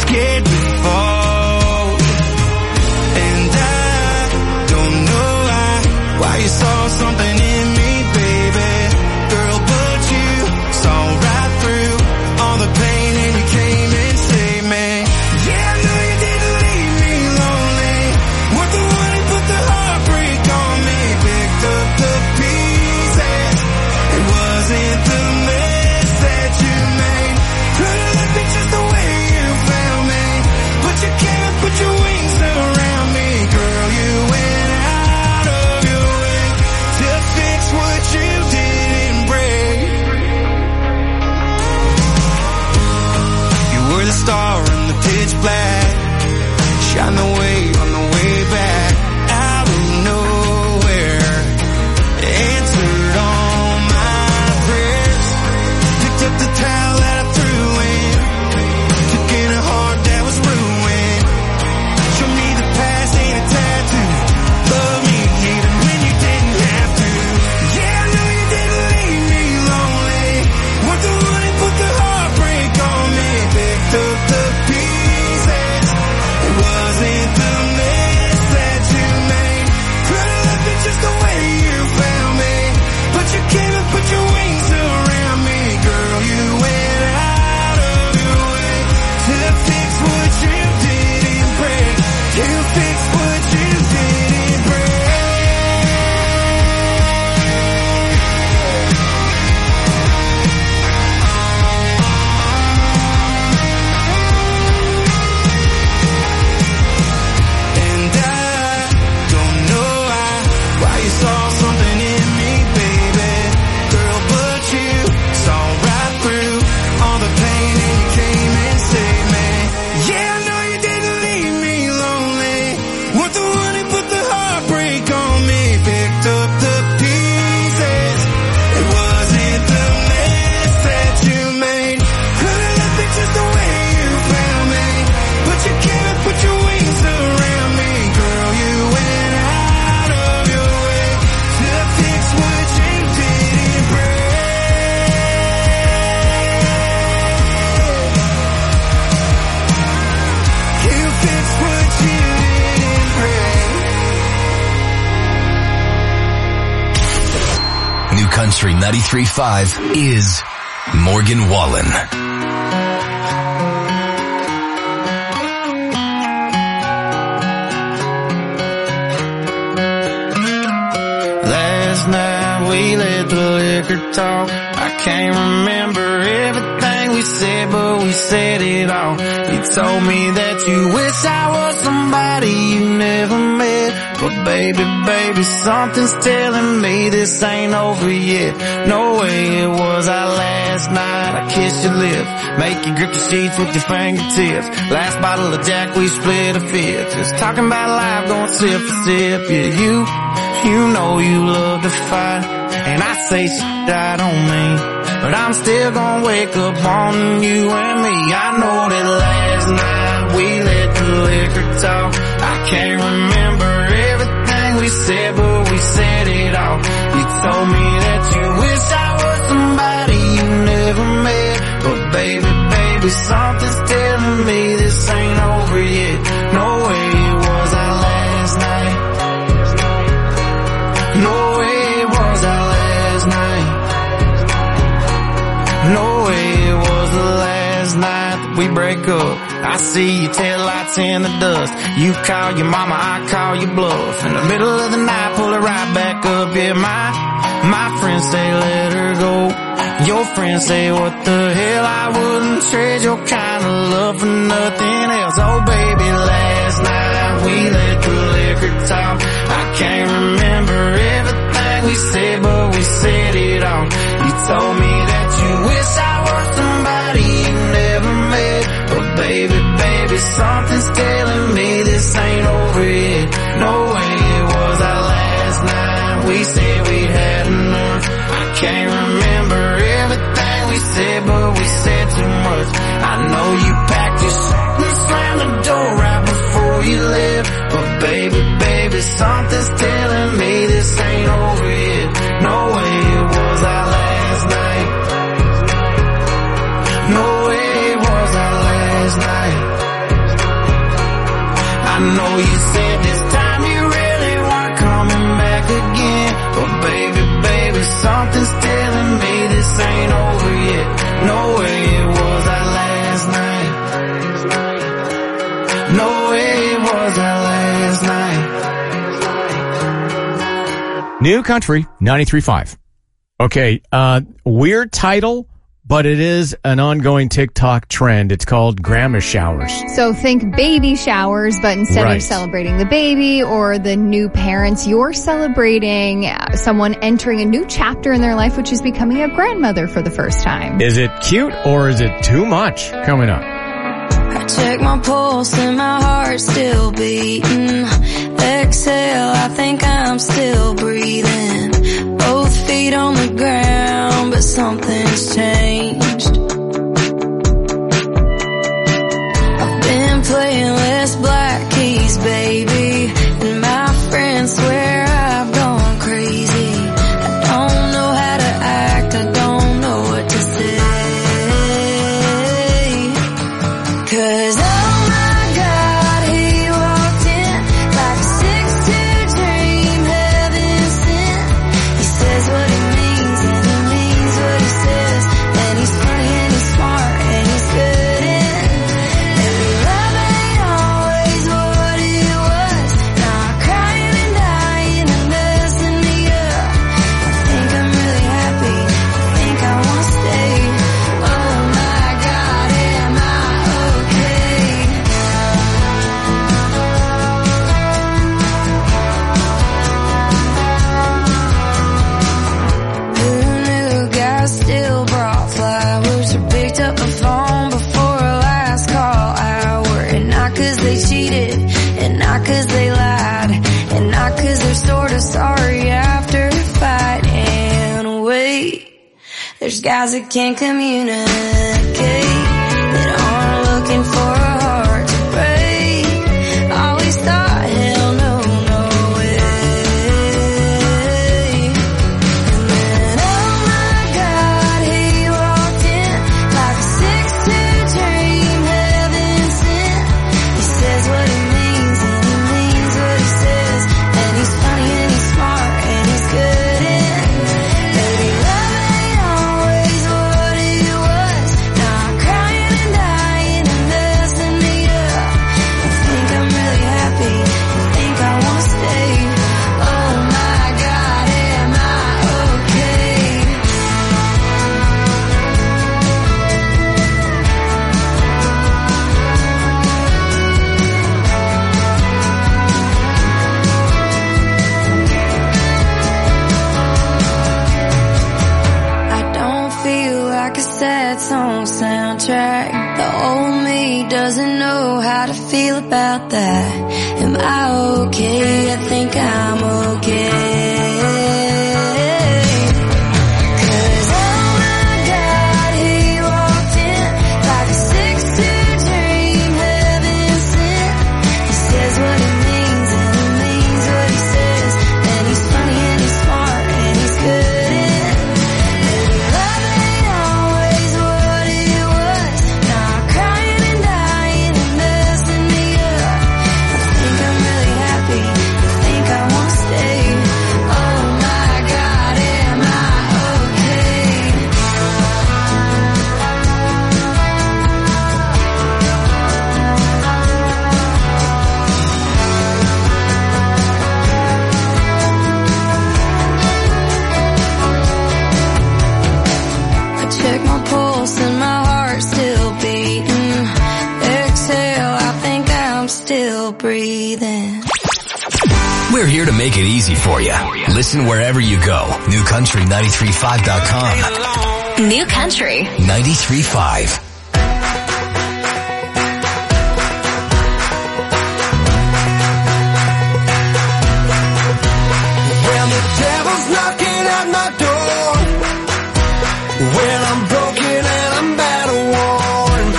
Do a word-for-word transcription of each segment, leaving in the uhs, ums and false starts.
scared to fall. And I don't know why, why you saw something in me, baby. Girl, but you saw right through all the pain and you came and saved me. Yeah, I know you didn't leave me lonely. Weren't the one who put the heartbreak on me. Picked up the pieces. It wasn't the mess that you made. Could've left me just the way you found me. But you can't put your wings around me. Girl, you went out of your way to fix what you didn't break. You were the star in the pitch black. Shine the way on the way back. Out of nowhere, answered all my prayers. Picked up the towel that I threw in. Took in a heart that was ruined. Show me the past ain't a tattoo. Love me even when you didn't have to. Yeah, I know you didn't leave me lonely. Weren't the one who put the heartbreak on me. Picked up the pieces. It wasn't the mess that you made. Could've left it just the way you found me. But you came and put your wings around me. Girl, you went out of your way to fix what you didn't break. You fixed what you didn't break. And I don't know why, why you saw something in me, baby. Girl, but you saw right through all the pain and you came and saved me. Yeah, I know you didn't leave me lonely. Weren't the one who put the heartbreak on me. Picked up the pieces. It wasn't the mess that you made. Could've left it just the way you found me. But you came and put your wings around me. Girl, you went out of your way to fix what you didn't break. You fixed what you didn't break. New Country ninety-three point five is Morgan Wallen. Last night we let the liquor talk. I can't remember everything we said, but we said it all. You told me that you wish I was somebody you never met. But baby, baby, something's telling me this ain't over yet. No way it was our last night. I kissed your lips, make you grip the sheets with your fingertips. Last bottle of Jack, we split a fifth. Just talking about life, going sip for sip. Yeah, you, you know you love to fight, and I say shit I don't mean, but I'm still gonna wake up on you and me. I know that last night we let the liquor talk. I can't remember everything we said, but we said it all. You told me that you wish I was somebody you never met. But baby, baby, something's telling me this ain't over yet. No way it was our last night. No way it was our last night. No way it was the last night that we break up. I see your taillights in the dust. You call your mama, I call your bluff. In the middle of the night, pull her right back up. Yeah, my, my friends say let her go. Your friends say what the hell, I wouldn't trade your kind of love for nothing else. Oh baby, last night we let the liquor talk. I can't remember everything we said, but we said it all. You told me that you wish I was somebody you never met. But baby, baby, something's telling me this ain't over yet. No way it was our last night. We said we had enough. I can't remember everything we said, but we said too much. I know you packed your shit and slammed the door right before you left. But baby, baby, something's telling me this ain't over yet. No way it was our last night. No way it was our last night. I know you said this time you really weren't coming back again, but baby, baby, something's telling me this ain't over yet. No way it was that last night. No way it was that last night. New Country ninety-three point five. Okay, uh, weird title, but it is an ongoing TikTok trend. It's called grandma showers. So think baby showers, but instead Right. of celebrating the baby or the new parents, you're celebrating someone entering a new chapter in their life, which is becoming a grandmother for the first time. Is it cute or is it too much? Coming up. I check my pulse and my heart's still beating. Exhale, I think I'm still breathing. Both feet on the ground, but something's changed. I've been playing less black keys, baby, and my friends swear I've gone crazy. I don't know how to act, I don't know what to say. 'Cause oh my God, he walked in like a six two dream, heaven sent. He says what he means and he means what he says, and he's funny and he's smart and he's good in every love ain't always what it was. Now I'm crying and dying and messing me up. I think I'm really happy, I think I want to stay. Oh my God, am I okay? Who knew guys still brought flowers or picked up the phone before a last call hour? And not 'cause they cheated, and not 'cause they lied, and not 'cause they're sort of sorry after a fight. And wait, there's guys that can't communicate, that aren't looking for a heart to break. Always thought, hell no, no way. And then, oh my God, he walked in like a six two dream, heaven sent. He says what he means and he means what he says, and he's funny and he's smart and he's good in baby, love ain't always what it was. Now I'm crying and dying and messing me up. I think I'm really happy, I think I want to stay. Oh my God, am I okay? I don't feel like a sad song soundtrack. The old me doesn't know how to feel about that. Am I okay? I think I'm okay. 'Cause oh my God, he walked in like a six two dream, heaven sent. He says what he means and he means what he says, and he's funny and he's smart and he's good in baby, love ain't always what it was. Now I'm crying and dying and messing me up. I think I'm really happy, I think I want to stay. Oh my God, am I okay? I check my pulse and my heart's still beating. Exhale, I think I'm still breathing. We're here to make it easy for you. Listen wherever you go. new country ninety-three point five dot com. New Country. ninety-three point five. Well, the devil's knocking at my door. Well, I'm broken and I'm battle worn.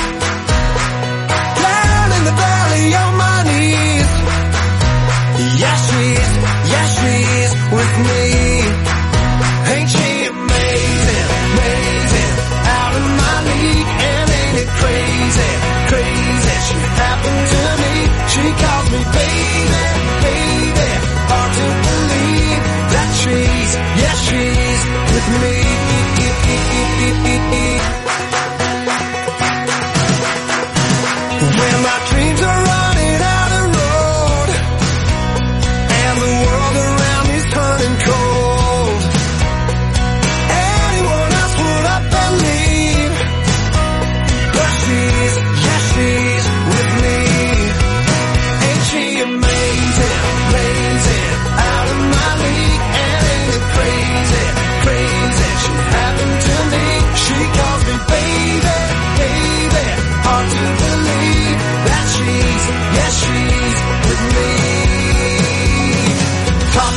Down in the valley on my knees. Yes, she's, yes, she's with me. Ain't she amazing, amazing? Out of my league and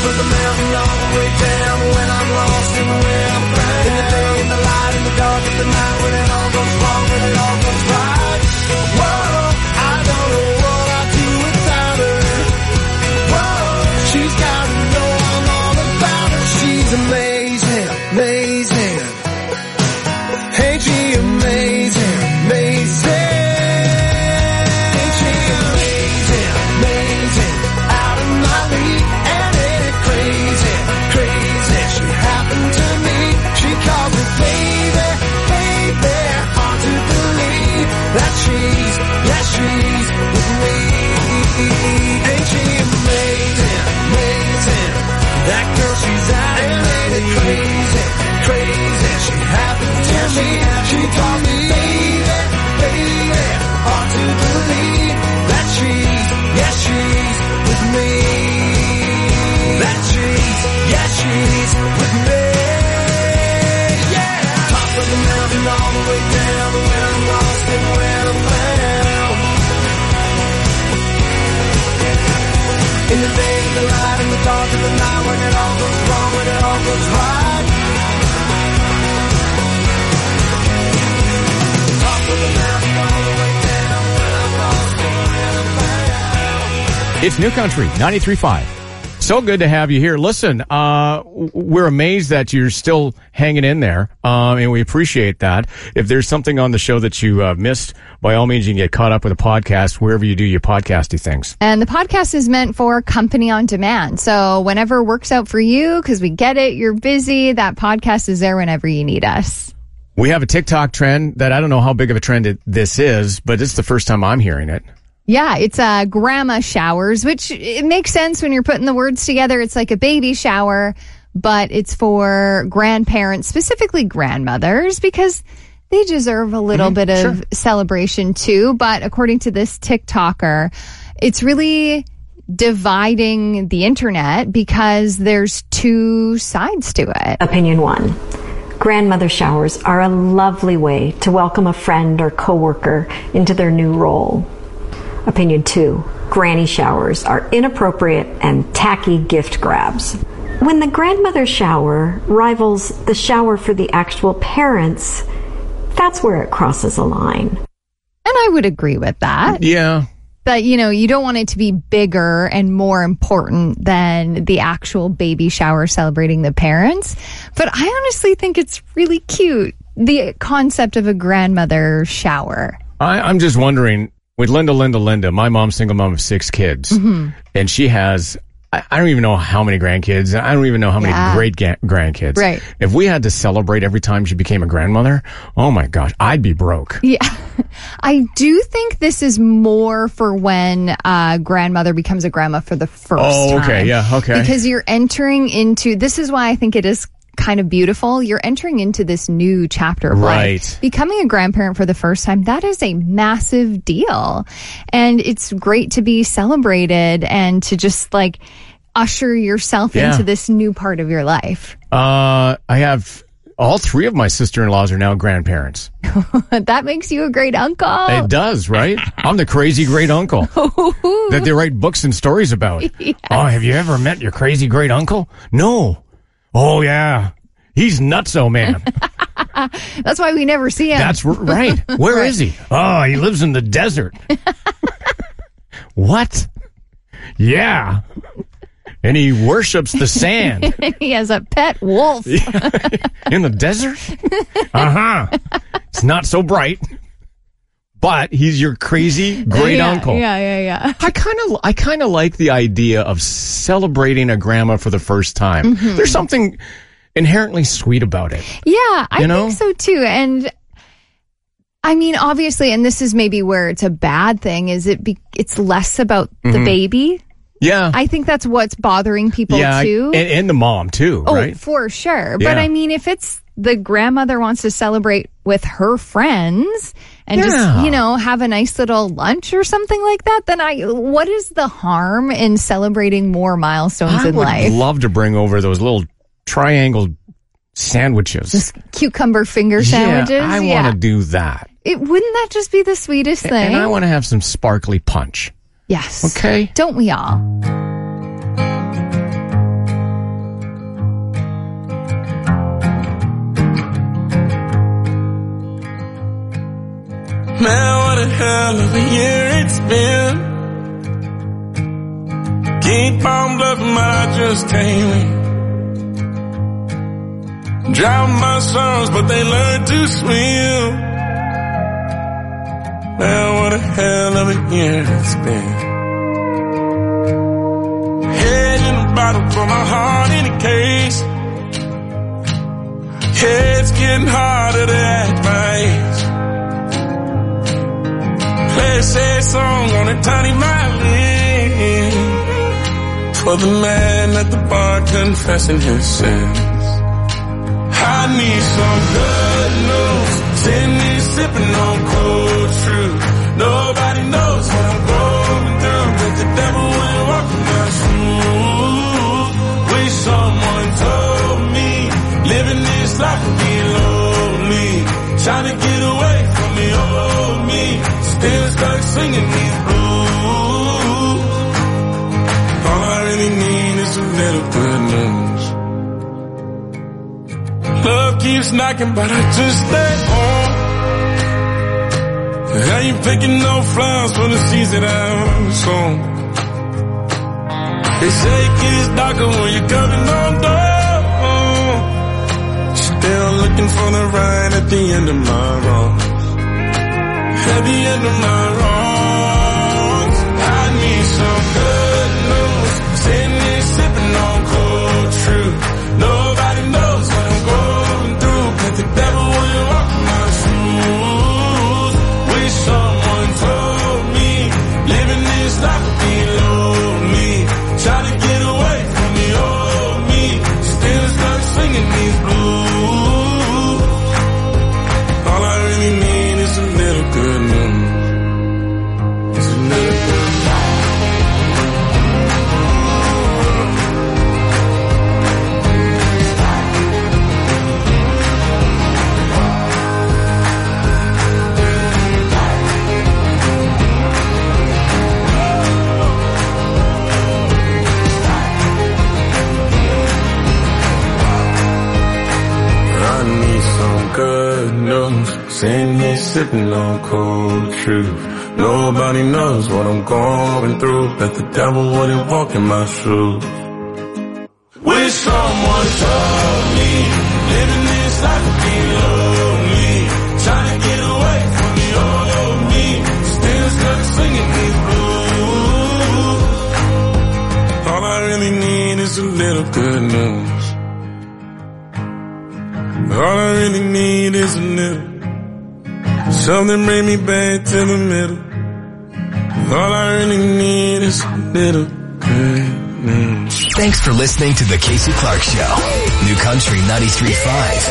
of the mountain all the way down. When I'm lost and when I'm found. In the day, in the light, in the dark of the night. When it all goes wrong, when it all goes right. Whoa, I don't know what I'd do without her. Whoa, she's got to know I'm all about her. She's amazing, amazing. Ain't she amazing, amazing? Ain't she amazing, amazing? Out of my league, and ain't it crazy, crazy? She happened to me, she called me baby, baby. Hard to believe that she's, yeah, she's with me. Ain't she amazing, amazing? That girl, she's out, and ain't it crazy, crazy? She happened to me, she called me baby, baby. Hard to believe that she's, yeah, she's with me. That she's, yeah, she's with me. Yeah. Top of the mountain all the way down. When I'm lost and when I'm found. In the day, in the light, in the dark of the night. When it all goes wrong, when it all goes right. Top of the mountain all the way down. When I'm lost and when I'm found. It's New Country ninety-three point five. So good to have you here. Listen, uh, we're amazed that you're still hanging in there, um, and we appreciate that. If there's something on the show that you uh, missed, by all means, you can get caught up with a podcast wherever you do your podcasty things. And the podcast is meant for company on demand. So whenever works out for you, because we get it, you're busy, that podcast is there whenever you need us. We have a TikTok trend that I don't know how big of a trend it, this is, but it's the first time I'm hearing it. Yeah, it's uh, grandma showers, which it makes sense when you're putting the words together. It's like a baby shower, but it's for grandparents, specifically grandmothers, because they deserve a little Mm-hmm, bit of sure. celebration too. But according to this TikToker, it's really dividing the internet because there's two sides to it. Opinion one. Grandmother showers are a lovely way to welcome a friend or coworker into their new role. Opinion two. Granny showers are inappropriate and tacky gift grabs. When the grandmother shower rivals the shower for the actual parents, that's where it crosses a line. And I would agree with that. Yeah. That, you know, you don't want it to be bigger and more important than the actual baby shower celebrating the parents. But I honestly think it's really cute, the concept of a grandmother shower. I, I'm just wondering, with Linda, Linda, Linda, my mom's single mom of six kids, Mm-hmm. and she has, I, I don't even know how many grandkids, I don't even know how many Yeah. great ga- grandkids. Right. If we had to celebrate every time she became a grandmother, oh my gosh, I'd be broke. Yeah. I do think this is more for when uh grandmother becomes a grandma for the first Oh, okay. time. Yeah, okay. Because you're entering into, this is why I think it is kind of beautiful. You're entering into this new chapter of Right. life. Becoming a grandparent for the first time, that is a massive deal. And it's great to be celebrated and to just like usher yourself Yeah. into this new part of your life. Uh, I have, all three of my sister-in-laws are now grandparents. That makes you a great uncle. It does, right? I'm the crazy great uncle that they write books and stories about. Oh, have you ever met your crazy great uncle? No. Oh, yeah. He's nutso, man. That's why we never see him. That's r- right. Where Right. is he? Oh, he lives in the desert. What? Yeah. And he worships the sand. He has a pet wolf. In the desert? Uh-huh. It's not so bright. But he's your crazy great yeah, uncle. Yeah, yeah, yeah. I kind of I kind of like the idea of celebrating a grandma for the first time. Mm-hmm. There's something inherently sweet about it. Yeah, I You know? think so too. And I mean, obviously, and this is maybe where it's a bad thing, is it be, it's less about the baby. Yeah. I think that's what's bothering people Mm-hmm. yeah, too. and, and the mom too, oh, right? for sure. Yeah. But I mean, if it's the grandmother wants to celebrate with her friends and Yeah. just, you know, have a nice little lunch or something like that, then I, what is the harm in celebrating more milestones I in would life? love to bring over those little triangle sandwiches. Cucumber finger sandwiches. Yeah, I yeah. want to do that. It, wouldn't that just be the sweetest thing? And I want to have some sparkly punch. Yes. Okay. Don't we all? Man, what a hell of a year it's been. Keep on bluffing, but I just can't win. Drown my sons, but they learn to swim. Man, what a hell of a year it's been. Head in a bottle for my heart in a case. Yeah, it's getting harder to act my age. Play a sad song on a tiny violin for the man at the bar confessing his sins. I need some good news. Sitting here sipping on cold truth. Nobody knows what I'm going through, but the devil went walking my shoes. Wish someone told me living this life would be lonely. Trying to get away from the old me. Still stuck singing these blues. All I really need is a little good news. Love keeps knocking, but I just stay home. I ain't picking no flowers for the seeds that I've sown. They say it gets darker when you're coming on door. Still looking for the right at the end of my wrongs. At the end of my wrongs. I need some good news. Sitting here sipping on cold truth. Nobody knows what I'm going through, but the devil will walk my shoes. Wish someone told me living this life would be lonely. Trying to get away from the old me. Still stuck singing these blues. All I really need is a little good news. It's a little good news. Good news, sitting here sipping on cold truth. Nobody knows what I'm going through, but the devil wouldn't walk in my shoes. Wish someone told me living this life would be lonely. Trying to get away from the old me. Still stuck singing these blues. All I really need is a little good news. All I really need is a little. Something bring me back to the middle. All I really need is a little good news. Thanks for listening to The Casey Clark Show. New Country ninety-three point five.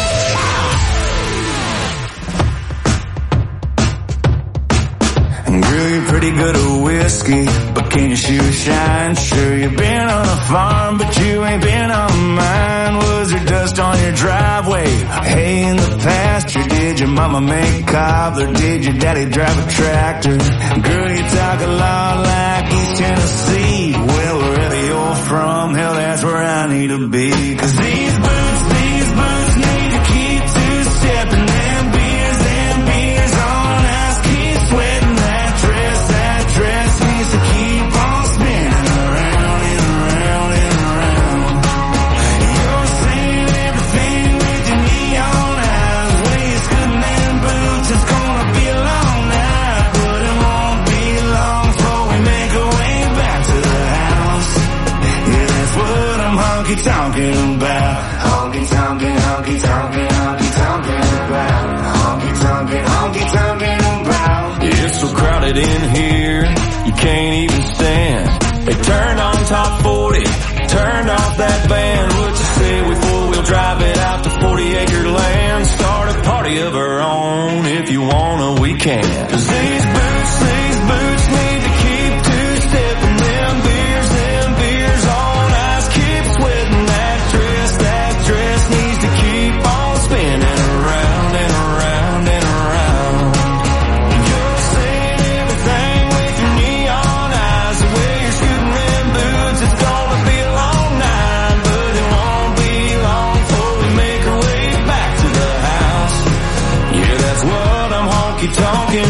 Girl, you're pretty good at whiskey, but can you shoot a shine? Sure, you've been on a farm, but you ain't been on mine. Was there dust on your driveway? Hay in the pasture? Did your mama make cobbler? Did your daddy drive a tractor? Girl, you talk a lot like East Tennessee. Well, wherever you're from, hell, that's where I need to be. Cause these boots, these boots need to keep two-stepping. Them beers, them beers on ice, keep sweating. Dress needs to keep on spinning around and around and around. You're saying everything with your neon eyes. Way you're scooting them boots, it's gonna be a long night, but it won't be long before we make our way back to the house. Yeah, that's what I'm honky-tonking about. Honky-tonking, honky-tonking, honky-tonking about. Honky-tonking, honky-tonking about. It's so crowded in here, you can't even stand. They turned on top forty, turned off that band. What you say we four-wheel drive it out to forty acre land? Start a party of our own, if you wanna we can. Cause these boots, these boots need to keep two-stepping. Them beers, them beers on ice, keep sweating. That dress, that dress needs to keep on spinning around and around and around. You're saying everything with your neon eyes. The way you're scooting them boots, it's gonna be a long night, but it won't be long before we make our way back to the house. Yeah, that's what I'm honky-tonking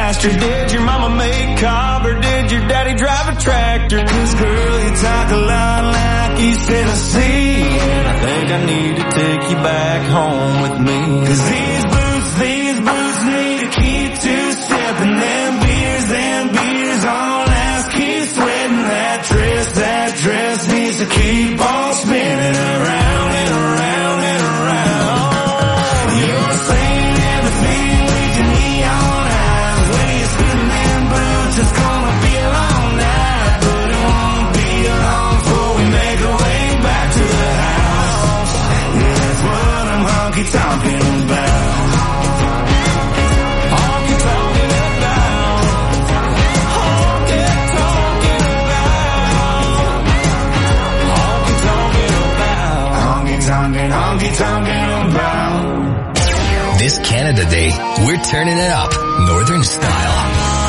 pasture? Did your mama make cob or did your daddy drive a tractor? Cause girl, you talk a lot like East Tennessee, and I think I need to take you back home with me. Cause these boots, these boots need to keep two-step, and them beers, them beers on last. Keep sweating that dress, that dress needs to keep on spinning around and around and around. You're saying everything with your neon eyes. When you spin them boots, it's gonna be a long night, but it won't be long before we make our way back to the house. Yeah, that's what I'm honky-tonking about. Honky-tonking about. Honky-tonking about. Honky-tonking about. Honky-tonking, honky-tonking about. This Canada Day, we're turning it up, Northern style.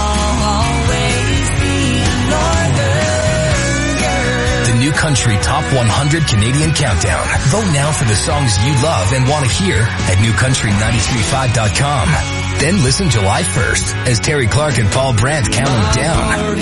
The New Country Top one hundred Canadian Countdown. Vote now for the songs you love and want to hear at new country nine three five dot com. Then listen July first as Terry Clark and Paul Brandt count down.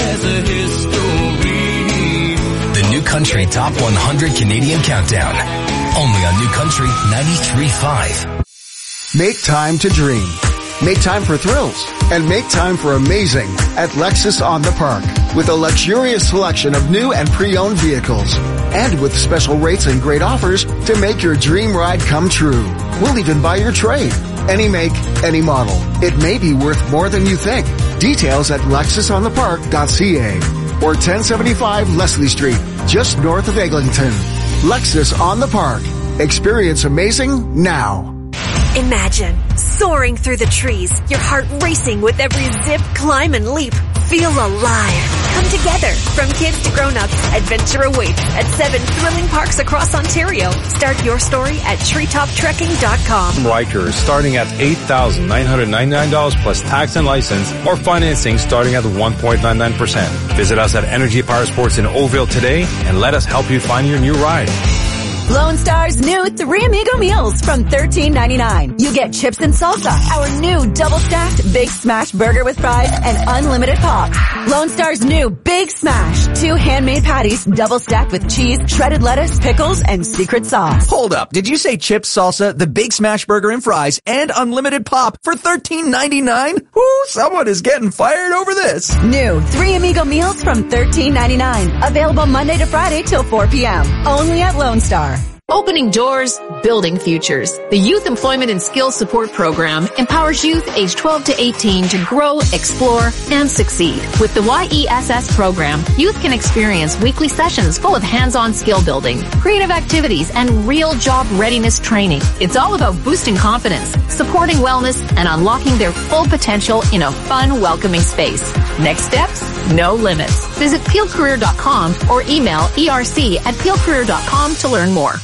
The New Country Top one hundred Canadian Countdown. Only on New Country ninety-three point five. Make time to dream. Make time for thrills. And make time for amazing at Lexus on the Park. With a luxurious selection of new and pre-owned vehicles. And with special rates and great offers to make your dream ride come true. We'll even buy your trade. Any make, any model. It may be worth more than you think. Details at lexus on the park dot c a or ten seventy-five Leslie Street, just north of Eglinton. Lexus on the Park. Experience amazing now. Imagine soaring through the trees, your heart racing with every zip, climb, and leap. Feel alive. Come together. From kids to grown-ups, adventure awaits at seven thrilling parks across Ontario. Start your story at treetop trekking dot com. Rikers starting at eight thousand nine hundred ninety-nine dollars plus tax and license, or financing starting at one point nine nine percent. Visit us at Energy Power Sports in Oakville today and let us help you find your new ride. Lone Star's new Three Amigo meals from thirteen ninety-nine. You get chips and salsa, our new double-stacked Big Smash burger with fries, and unlimited pop. Lone Star's new Big Smash, two handmade patties, double-stacked with cheese, shredded lettuce, pickles, and secret sauce. Hold up, did you say chips, salsa, the Big Smash burger and fries, and unlimited pop for thirteen ninety-nine? Woo, someone is getting fired over this. New Three Amigo meals from thirteen ninety-nine. Available Monday to Friday till four p.m. Only at Lone Star. Opening doors, building futures. The Youth Employment and Skills Support Program empowers youth aged twelve to eighteen to grow, explore, and succeed. With the Y E S S program, youth can experience weekly sessions full of hands-on skill building, creative activities, and real job readiness training. It's all about boosting confidence, supporting wellness, and unlocking their full potential in a fun, welcoming space. Next steps? No limits. Visit peel career dot com or email E R C at peel career dot com to learn more.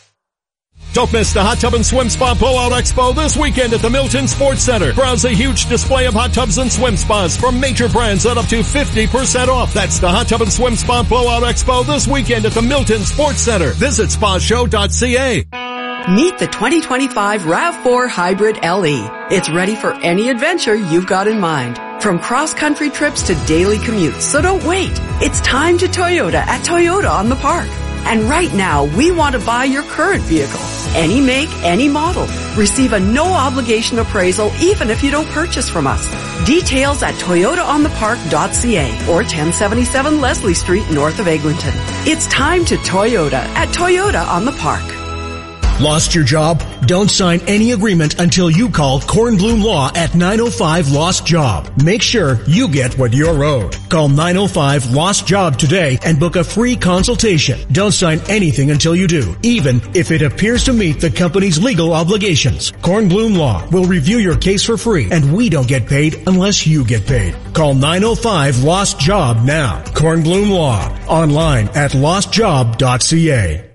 Don't miss the Hot Tub and Swim Spa Blowout Expo this weekend at the Milton Sports Center. Browse a huge display of hot tubs and swim spas from major brands at up to fifty percent off. That's the Hot Tub and Swim Spa Blowout Expo this weekend at the Milton Sports Center. Visit spa show dot c a. Meet the twenty twenty-five RAV four Hybrid L E. It's ready for any adventure you've got in mind. From cross-country trips to daily commutes, so don't wait. It's time to Toyota at Toyota on the Park. And right now, we want to buy your current vehicle. Any make, any model. Receive a no-obligation appraisal even if you don't purchase from us. Details at toyota on the park dot c a or ten seventy-seven Leslie Street north of Eglinton. It's time to Toyota at Toyota on the Park. Lost your job? Don't sign any agreement until you call Kornblum Law at nine oh five Lost Job. Make sure you get what you're owed. Call nine oh five Lost Job today and book a free consultation. Don't sign anything until you do, even if it appears to meet the company's legal obligations. Kornblum Law will review your case for free, and we don't get paid unless you get paid. Call nine oh five Lost Job now. Kornblum Law. Online at lost job dot c a.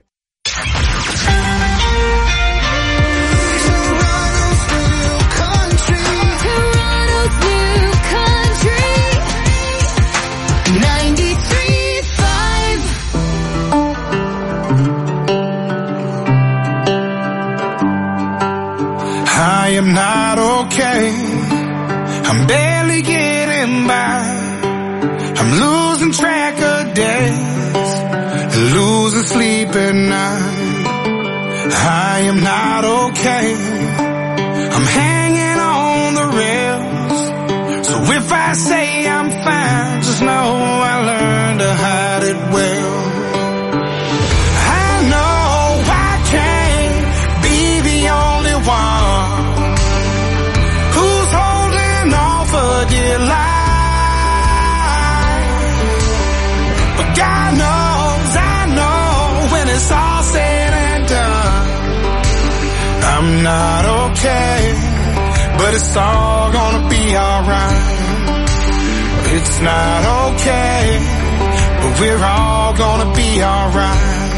I am not okay. I'm barely getting going by. I'm losing track of days, losing sleep at night. I am not okay. I'm hanging on the rails. So if I say I'm fine, just know I learned to hide it well. I know I can't be the only one who's holding on for dear life. But God knows, I know when it's all said and done, I'm not okay, but it's all gonna be alright. It's not okay, but we're all gonna be alright.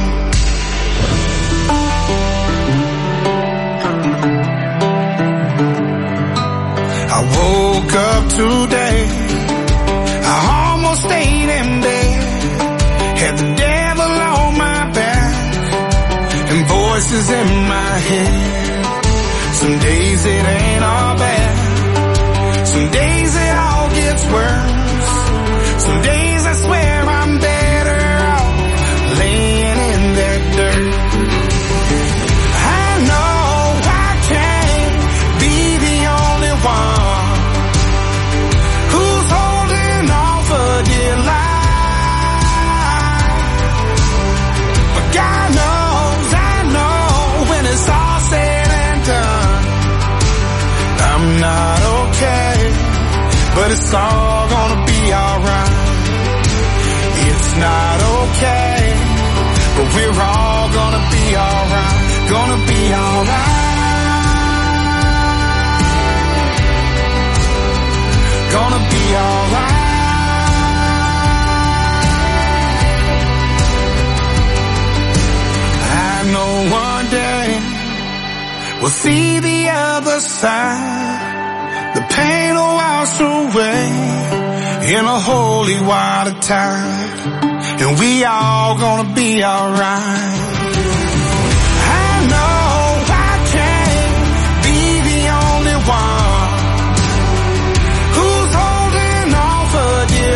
I woke up today, I almost stayed in bed, had the devil on my back and voices in my head. Some days it ain't all bad, some days it all gets worse. Some days I swear I'm better off laying in that dirt. I know I can't be the only one who's holding on for dear life. But God knows, I know when it's all said and done, I'm not okay, but it's all gonna be alright. It's not okay, but we're all gonna be alright, gonna be alright, gonna be alright. I know one day we'll see the other side. The pain will wash away in a holy water tide, and we all gonna be alright. I know I can't be the only one who's holding on for dear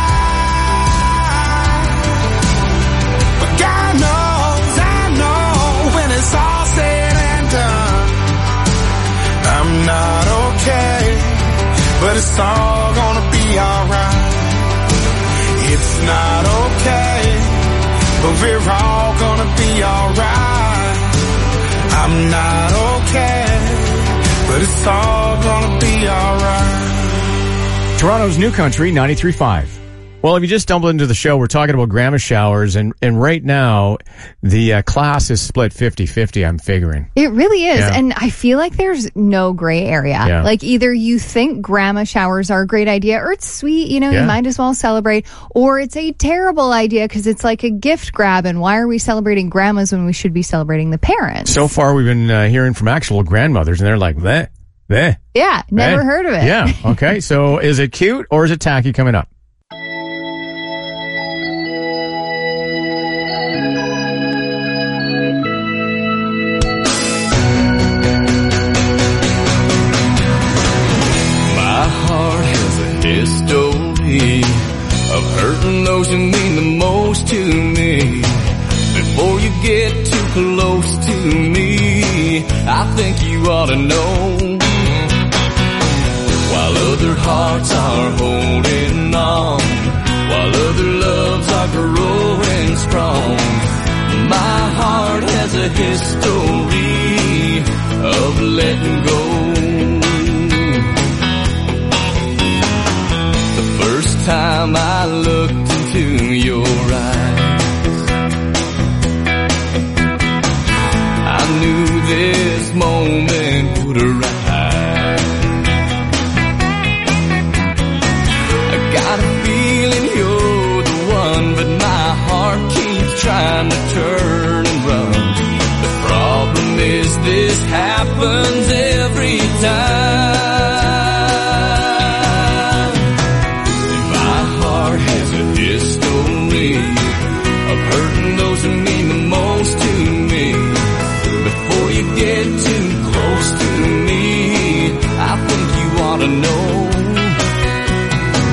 life. But God knows, I know when it's all said and done, I'm not okay, but it's all gonna be alright. It's not okay, but we're all gonna be alright. I'm not okay, but it's all gonna be alright. Toronto's New Country ninety-three point five. Well, if you just stumbled into the show, we're talking about grandma showers, and, and right now, the uh, class is split fifty-fifty, I'm figuring. It really is. Yeah. And I feel like there's no gray area. Yeah. Like either you think grandma showers are a great idea, or it's sweet, you know, Yeah. you might as well celebrate, or it's a terrible idea because it's like a gift grab, and why are we celebrating grandmas when we should be celebrating the parents? So far, we've been uh, hearing from actual grandmothers, and they're like, bleh, bleh. Yeah, never bleh. heard of it. Yeah, okay. So is it cute or is it tacky coming up? History of hurting those who mean the most to me. Before you get too close to me, I think you ought to know. While other hearts are holding on, while other loves are growing strong, my heart has a history of letting go. Time I looked into your eyes, I knew this moment would arrive. I got a feeling you're the one, but my heart keeps trying to turn and run. The problem is this happens every time. To know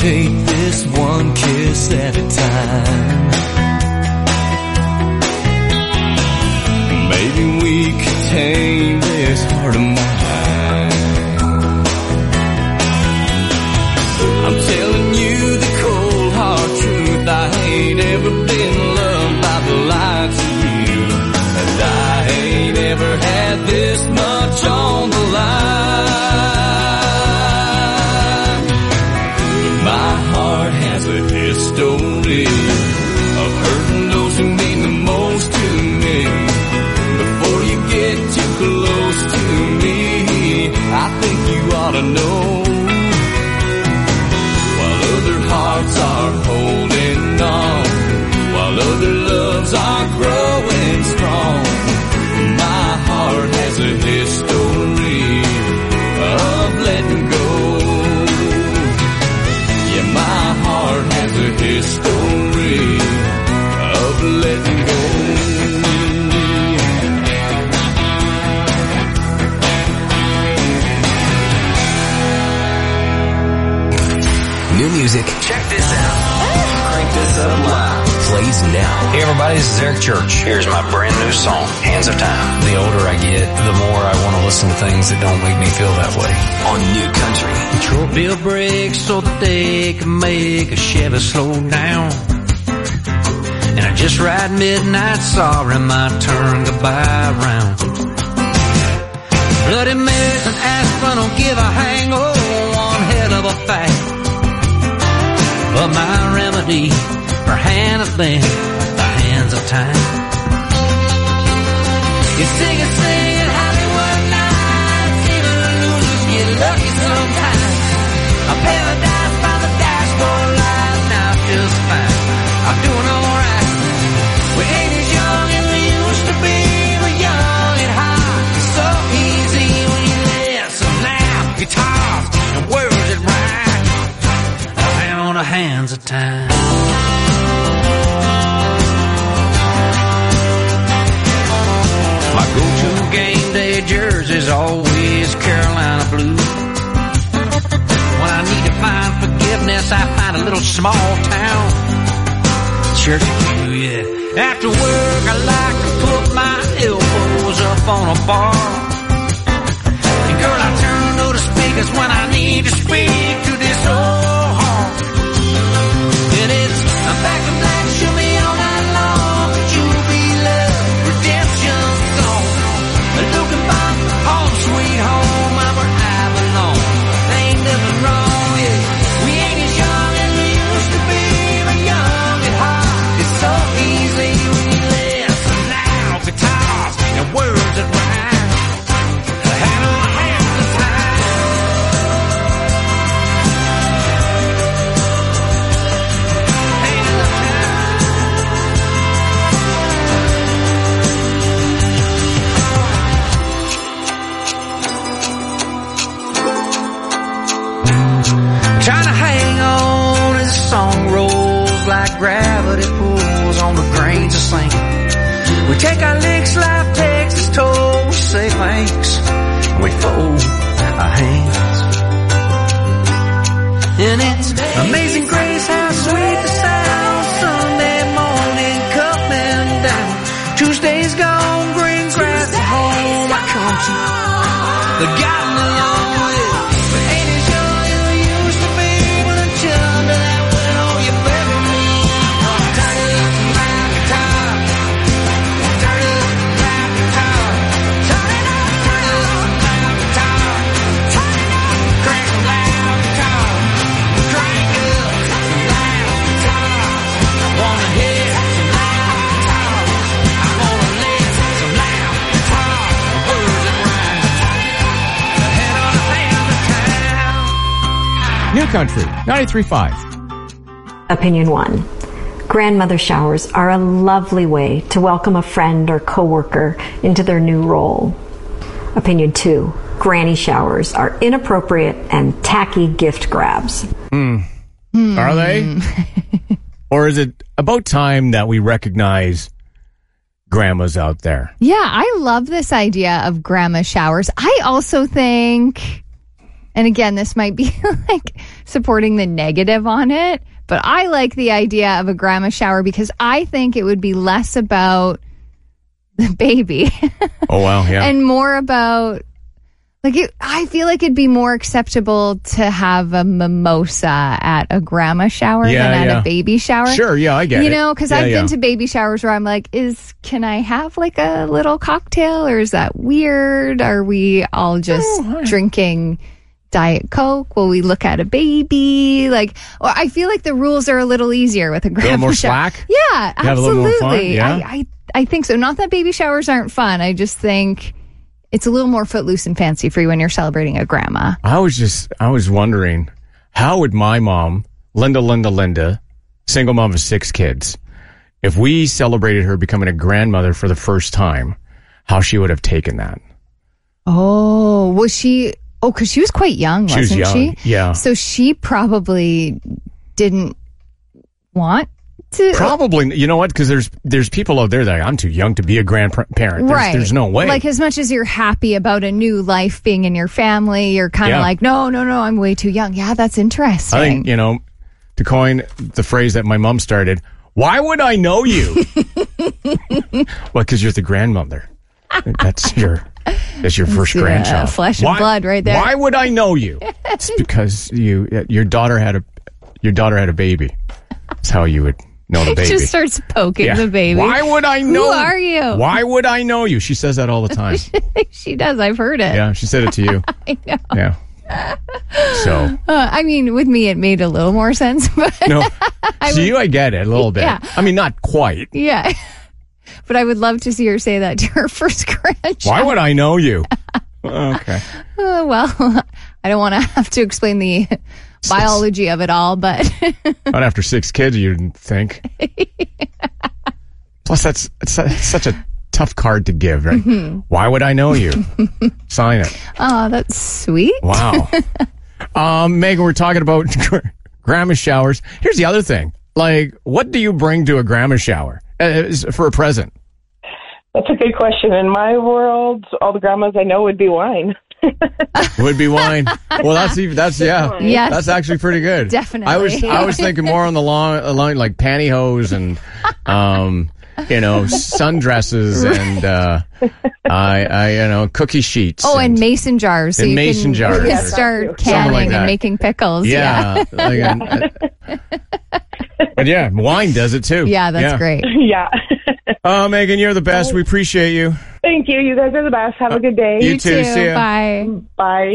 take this one kiss at a time. Maybe we could tame this heart of mine. I'm telling you the cold hard truth, I ain't ever been loved by the likes of you, and I ain't ever had this much on the line. My heart has a history of hurting those who mean the most to me. Before you get too close to me, I think you ought to know. While other hearts are holding on, while other loves are growing strong, my heart has a history of letting go. Yeah, my heart has a history of letting go. New music. Check this out. Crank this up loud. Plays now. Hey everybody, this is Eric Church. Here's my brand new song, Hands of Time. The older I get, the more I want to listen to things that don't make me feel that way. On New Country. Short bill brakes so that they can make a Chevy slow down. And I just ride midnight, sorry my turn to buy around. Bloody Marys and aspirin don't give a hang, oh, one hell of a fact. But my remedy for handling the hands of time. You sing and sing at Hollywood nights, even the losers get lucky sometimes. A paradise by the dashboard light, now just fine. I'm doing alright. We ain't as young as we used to be, we're young and hot. It's so easy when you listen loud guitars and words that rhyme. On the hands of time. My go-to game day jersey's always Carolina blue. When I need to find forgiveness, I find a little small town church view, yeah. After work, I like to put my elbows up on a bar. And girl, I turn to the speakers when I need to speak to this old heart. And it's a back of black, show me all night long, but you'll be love, redemption song. Looking back, home sweet home, I'm where I belong. There ain't nothing wrong, yeah. We ain't as young as we used to be, we're young and hot. It's so easy when you listen loud guitars and words that rhyme. Hand on the hands of time. Trying to hang on as the song rolls like gravity pulls on the grains of sand. We take our licks, life takes its toll. We say thanks and we fold our hands. And it's amazing grace how sweet the sound. Sunday morning coming down. Tuesday's gone, green grass at home. I come to the gotten along with. We ain't as young as we used to be, but until under that well, you better me. Turn it up and loud guitar. Turn it up and loud guitar. Turn it up, turn it up and loud guitar. Turn it up, crank a loud guitar. Crank up some loud guitar. I wanna hear some loud guitar. I wanna live some loud guitar. Words that rhyme. Head on the hand of town. New Country, ninety-three point five. Opinion one. Grandmother showers are a lovely way to welcome a friend or coworker into their new role. Opinion two. Granny showers are inappropriate and tacky gift grabs. Hmm. Are they? Or is it about time that we recognize grandmas out there? Yeah, I love this idea of grandma showers. I also think, and again, this might be like supporting the negative on it, but I like the idea of a grandma shower because I think it would be less about the baby. Oh, wow, yeah. And more about, like, it, I feel like it'd be more acceptable to have a mimosa at a grandma shower Yeah, than at yeah. a baby shower. Sure, yeah, I get you it. You know, because Yeah, I've yeah. been to baby showers where I'm like, is can I have like a little cocktail, or is that weird? Are we all just Oh, drinking Diet Coke? Will we look at a baby? Like, or I feel like the rules are a little easier with a grandma little more shower. slack? Yeah, You have a little absolutely. more fun? Yeah. I, I I think so. Not that baby showers aren't fun. I just think it's a little more footloose and fancy free when you're celebrating a grandma. I was just, I was wondering, how would my mom, Linda, Linda, Linda, single mom of six kids, if we celebrated her becoming a grandmother for the first time, how she would have taken that? Oh, was she? Oh, because she was quite young, She was wasn't young, she? yeah. So she probably didn't want to. Probably, you know what? Because there's there's people out there that I'm too young to be a grandparent. There's, Right. there's no way. Like, as much as you're happy about a new life being in your family, you're kind of Yeah. like, no, no, no, I'm way too young. Yeah, that's interesting. I think, you know, to coin the phrase that my mom started, why would I know you? Well, because you're the grandmother. That's your that's your first Yeah, grandchild. flesh and Why- blood right there. Why would I know you? It's because you your daughter had a your daughter had a baby. That's how you would know the baby. Just starts poking Yeah. the baby. Why would I know? Who are you? Why would I know you? She says that all the time. She does. I've heard it. Yeah, she said it to you. I know. Yeah. So Uh, I mean, with me, it made a little more sense, but no, I to would- you I get it a little bit. Yeah. I mean, not quite. yeah. But I would love to see her say that to her first grandchild. Why would I know you? Okay. Uh, well, I don't want to have to explain the biology of it all, but Not after six kids, you didn't think. Plus, that's it's, su- it's such a tough card to give, right? Mhm. Why would I know you? Sign it. oh, that's sweet. Wow. um, Megan, we're talking about gr- grandma showers. Here's the other thing. Like, what do you bring to a grandma shower uh, is- for a present? That's a good question. In my world, all the grandmas I know would be wine. Would be wine. Well, that's even that's yeah. Yes. That's actually pretty good. Definitely. I was I was thinking more on the long line like pantyhose and um you know sundresses and uh I I you know cookie sheets. Oh, and mason jars. So And you mason can, jars. You can Yes. start Something canning like that. and making pickles. Yeah. Yeah. like, uh, but yeah, wine does it too. Yeah, that's great. Yeah. Oh, Megan, you're the best. We appreciate you. Thank you. You guys are the best. Have a good day. You You too. too. See ya. Bye. Bye.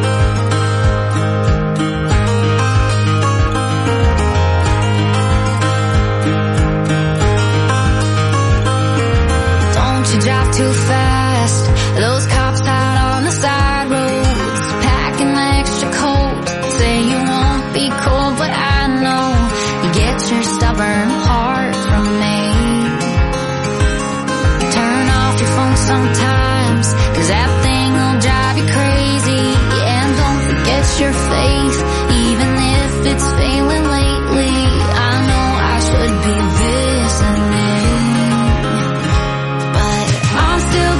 Don't you drive too fast. Those cops out on the side roads, packing extra coat. Say you won't be cold, but I know you get your stubborn heart from me. Turn off your phone sometimes, 'cause that thing will drive you crazy. And don't forget your faith, even if it's failing lately. I know I should be listening, but I'm still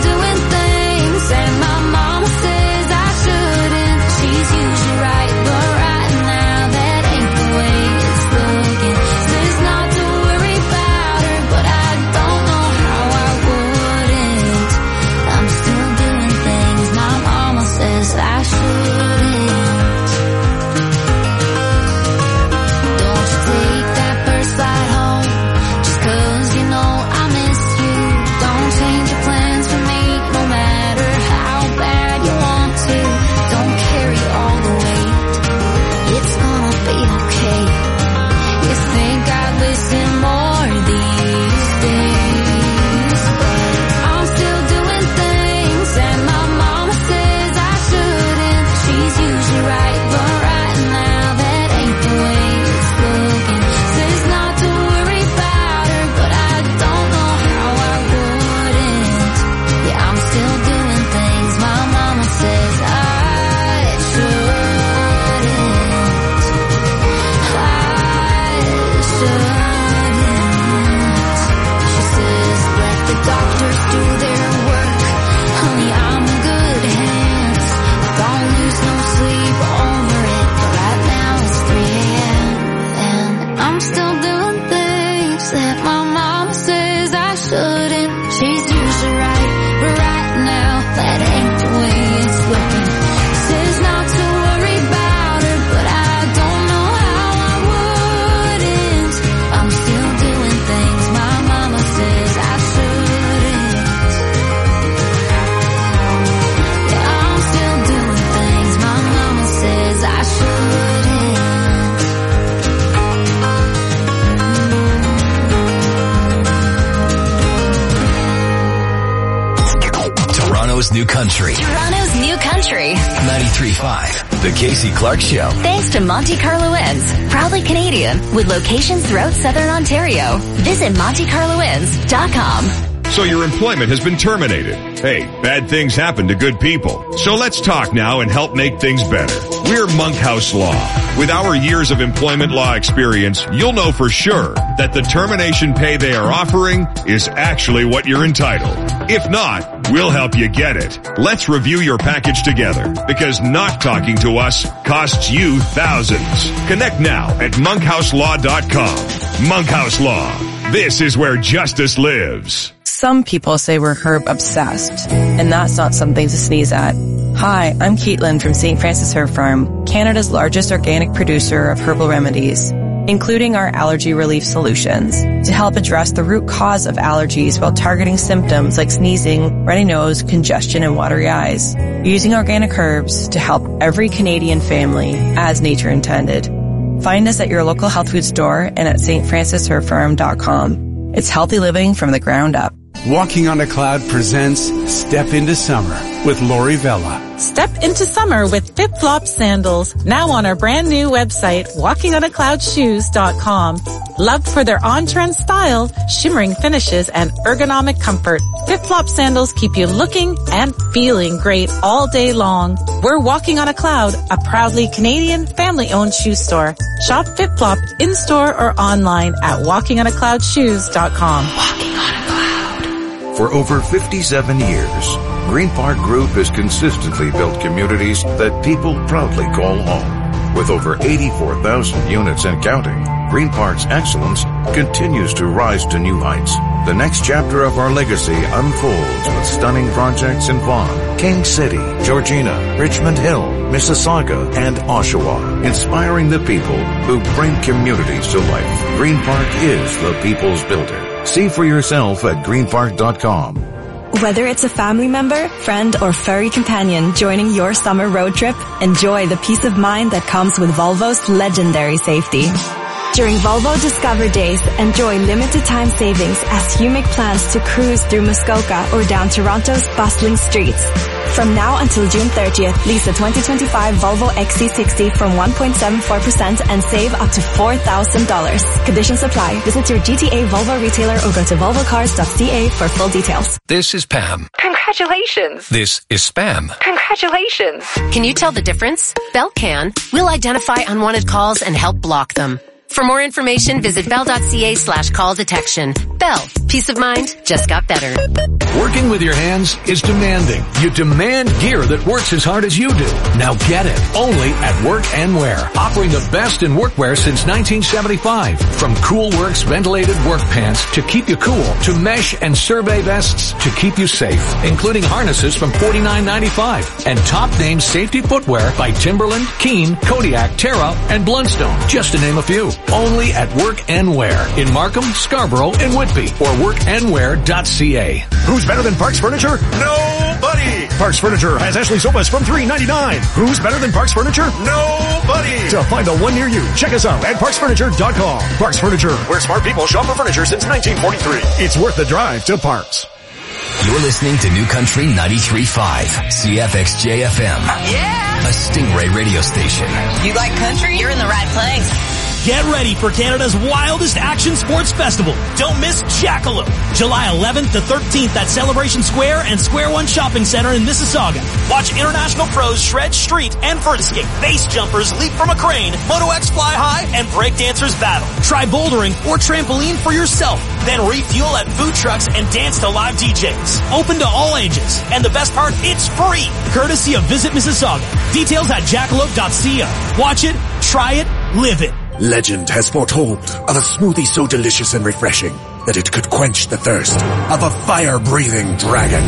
Toronto's New Country. Toronto's New Country. ninety-three point five. The Casey Clark Show. Thanks to Monte Carlo Inns, proudly Canadian, with locations throughout Southern Ontario. Visit Monte Carlo Inns dot com. So your employment has been terminated. Hey, bad things happen to good people. So let's talk now and help make things better. We're Monkhouse Law. With our years of employment law experience, you'll know for sure that the termination pay they are offering is actually what you're entitled. If not, we'll help you get it. Let's review your package together, because not talking to us costs you thousands. Connect now at monkhouse law dot com. Monkhouse Law. This is where justice lives. Some people say we're herb obsessed, and that's not something to sneeze at. Hi, I'm Caitlin from Saint Francis Herb Farm, Canada's largest organic producer of herbal remedies, including our allergy relief solutions, to help address the root cause of allergies while targeting symptoms like sneezing, runny nose, congestion, and watery eyes, using organic herbs to help every Canadian family as nature intended. Find us at your local health food store and at s t francis herb farm dot com. It's healthy living from the ground up. Walking on a Cloud presents Step into Summer with Lori Vella. Step into summer with Flip Flop sandals, now on our brand new website, walking on a cloud shoes dot com. Loved for their on-trend style, shimmering finishes, and ergonomic comfort, Flip Flop sandals keep you looking and feeling great all day long. We're Walking on a Cloud, a proudly Canadian family-owned shoe store. Shop Flip Flop in-store or online at walking on a cloud shoes dot com. Walking on a Cloud. For over fifty-seven years, Green Park Group has consistently built communities that people proudly call home. With over eighty-four thousand units and counting, Green Park's excellence continues to rise to new heights. The next chapter of our legacy unfolds with stunning projects in Vaughan, King City, Georgina, Richmond Hill, Mississauga, and Oshawa, inspiring the people who bring communities to life. Green Park is the people's builder. See for yourself at green park dot com. Whether it's a family member, friend, or furry companion joining your summer road trip, enjoy the peace of mind that comes with Volvo's legendary safety. During Volvo Discover Days, enjoy limited time savings as you make plans to cruise through Muskoka or down Toronto's bustling streets. From now until June thirtieth, lease a twenty twenty-five Volvo X C sixty from one point seven four percent and save up to four thousand dollars. Conditions apply. Visit your G T A Volvo retailer or go to volvo cars dot c a for full details. This is Pam. Congratulations. This is Spam. Congratulations. Can you tell the difference? Bell can. We'll identify unwanted calls and help block them. For more information, visit bell dot c a slash call detection. Bell. Peace of mind just got better. Working with your hands is demanding. You demand gear that works as hard as you do. Now get it. Only at Work and Wear. Offering the best in workwear since nineteen seventy-five. From Coolworks ventilated work pants to keep you cool, to mesh and survey vests to keep you safe, including harnesses from forty-nine ninety-five. And top name safety footwear by Timberland, Keen, Kodiak, Terra, and Blundstone, just to name a few. Only at Work and Wear in Markham, Scarborough, and Whitby, or work and wear dot c a. Who's better than Parks Furniture? Nobody! Parks Furniture has Ashley sofas from three ninety-nine. Who's better than Parks Furniture? Nobody! To find the one near you, check us out at parks furniture dot com. Parks Furniture, where smart people shop for furniture since nineteen forty-three. It's worth the drive to Parks. You're listening to New Country ninety-three point five, C F X J F M. Yeah! A Stingray radio station. You like country? You're in the right place. Get ready for Canada's wildest action sports festival. Don't miss Jackalope. July eleventh to thirteenth at Celebration Square and Square One Shopping Center in Mississauga. Watch international pros shred street and vert escape, base jumpers leap from a crane, Moto X fly high, and breakdancers battle. Try bouldering or trampoline for yourself. Then refuel at food trucks and dance to live D Js. Open to all ages. And the best part, it's free. Courtesy of Visit Mississauga. Details at jackalope dot c a. Watch it, try it, live it. Legend has foretold of a smoothie so delicious and refreshing that it could quench the thirst of a fire-breathing dragon.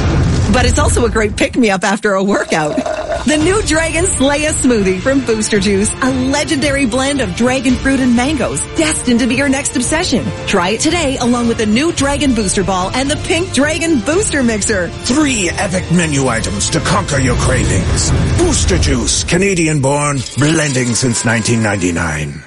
But it's also a great pick-me-up after a workout. The new Dragon Slaya smoothie from Booster Juice, a legendary blend of dragon fruit and mangoes, destined to be your next obsession. Try it today along with the new Dragon Booster Ball and the Pink Dragon Booster Mixer. Three epic menu items to conquer your cravings. Booster Juice, Canadian-born, blending since nineteen ninety-nine.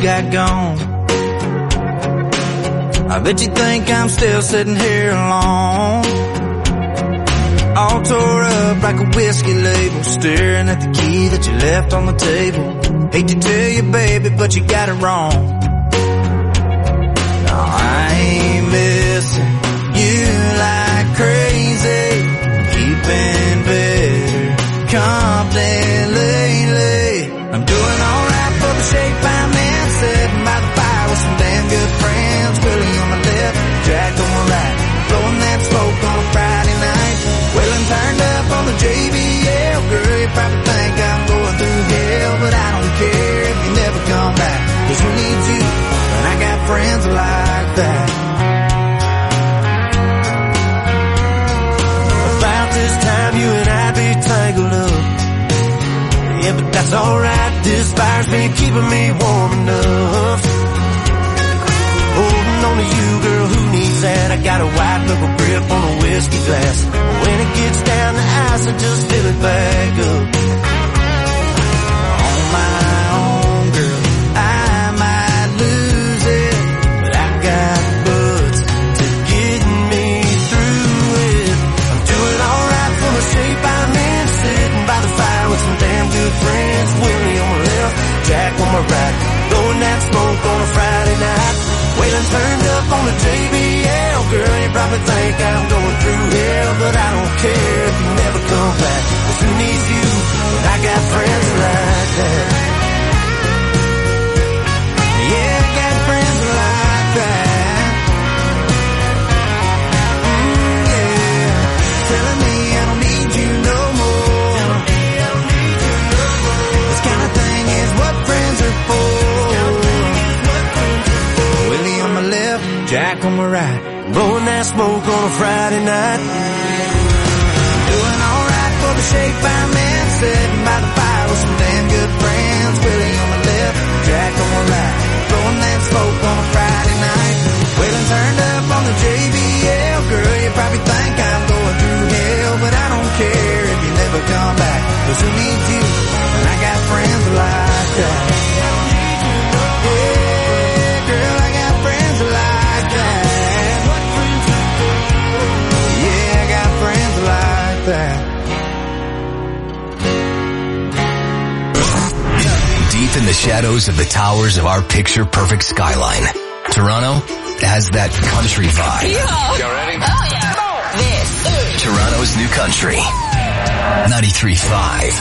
got gone. I bet you think I'm still sitting here alone, all tore up like a whiskey label, staring at the key that you left on the table. Hate to tell you, baby, but you got it wrong. No, I ain't missing you like crazy, keeping better company lately. I'm doing alright for the shape I'm in, sitting by the fire with some damn good friends. Willie on my left, Jack on my right, blowing that smoke on a Friday night. Wailing turned up on the J B L. Girl, you probably think I'm going through hell, but I don't care if you never come back, 'cause who needs you when I got friends like that? About this time you and I'd be tangled up. Yeah, but that's alright, this fire's been keeping me warm enough. Holding on to you, girl, who needs that? I got a white knuckle grip on a whiskey glass. When it gets down the ice, I just fill it back up. On my own, girl, I might lose it, but I got butts to get me through it. I'm doing alright for the shape I'm in, sitting by the fire with some damn good friends. Willie on my left, Jack on my right, blowing that smoke on a Friday night. Waylon turned up on the J B L. Girl, you probably think I'm going through hell, but I don't care if you never come back, 'cause who needs you when I got friends like that? Yeah, I got friends like that. Mm, yeah, telling me I don't need you no more. This kind of thing is what friends are for. Jack on my right, blowing that smoke on a Friday night. Doing alright for the shape I'm in, sitting by the fire with some damn good friends. Willie on my left, Jack on my right, blowing that smoke on a Friday night. Waylon turned up on the J B L. Girl, you probably think I'm going through hell, but I don't care if you never come back, 'cause who needs you when I got friends like that? Yeah, girl, I got friends like that. Deep in the shadows of the towers of our picture-perfect skyline, Toronto has that country vibe. Y'all ready? Oh, yeah. This is Toronto's new country. ninety-three point five.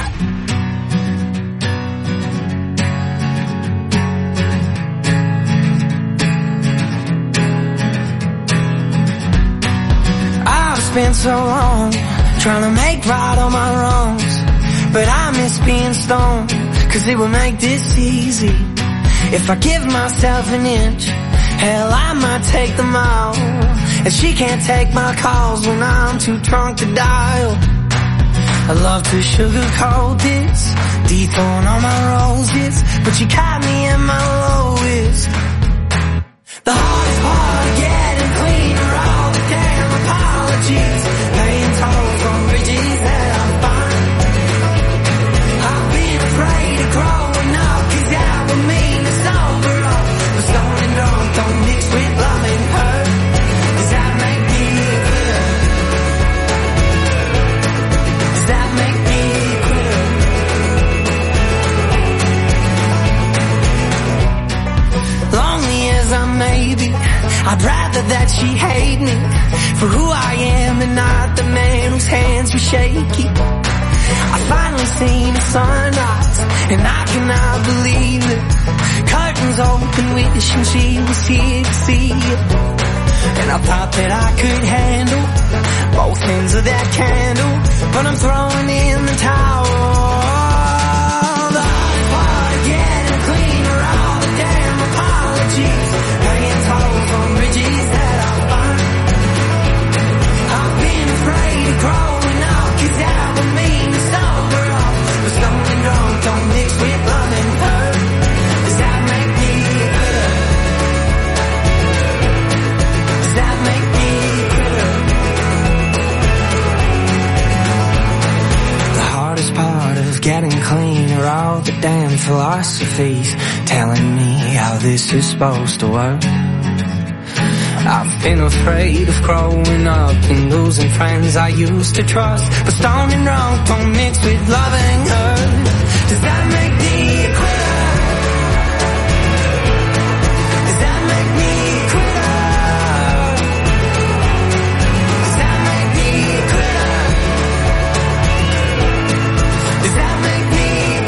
I've spent so long trying to make right all my wrongs, but I miss being stoned, 'cause it would make this easy. If I give myself an inch, hell, I might take them all. And she can't take my calls when I'm too drunk to dial. I love to sugarcoat this, dethorn all my roses, but she caught me in my lowest. The hardest part of getting clean are all the damn apologies, paying tolls on bridges that I'm fine. I've been afraid of growing up, 'cause that would mean to sober up. But stoned and drunk don't mix with love and hurt. Does that make me good? Does that make me good? Lonely as I may be, I'd rather that she hate me for who I am and not the man whose hands were shaky. I finally seen the sunrise and I cannot believe it. Curtains open, wishing she was here to see it. And I thought that I could handle both ends of that candle, but I'm throwing in the towel. The hardest part of getting clean are all the damn apologies, paying tolls on bridges that I find. I've been afraid of growing up, 'cause that would mean to sober up. But stoned and drunk don't mix with love and hurt. Does that make me good? Does that make me good? The hardest part of all the damn philosophies telling me how this is supposed to work. I've been afraid of growing up and losing friends I used to trust, but stoned and drunk don't mix with loving hurt. Does that make me a quitter? Does that make me a quitter? Does that make me a quitter? Does that make me a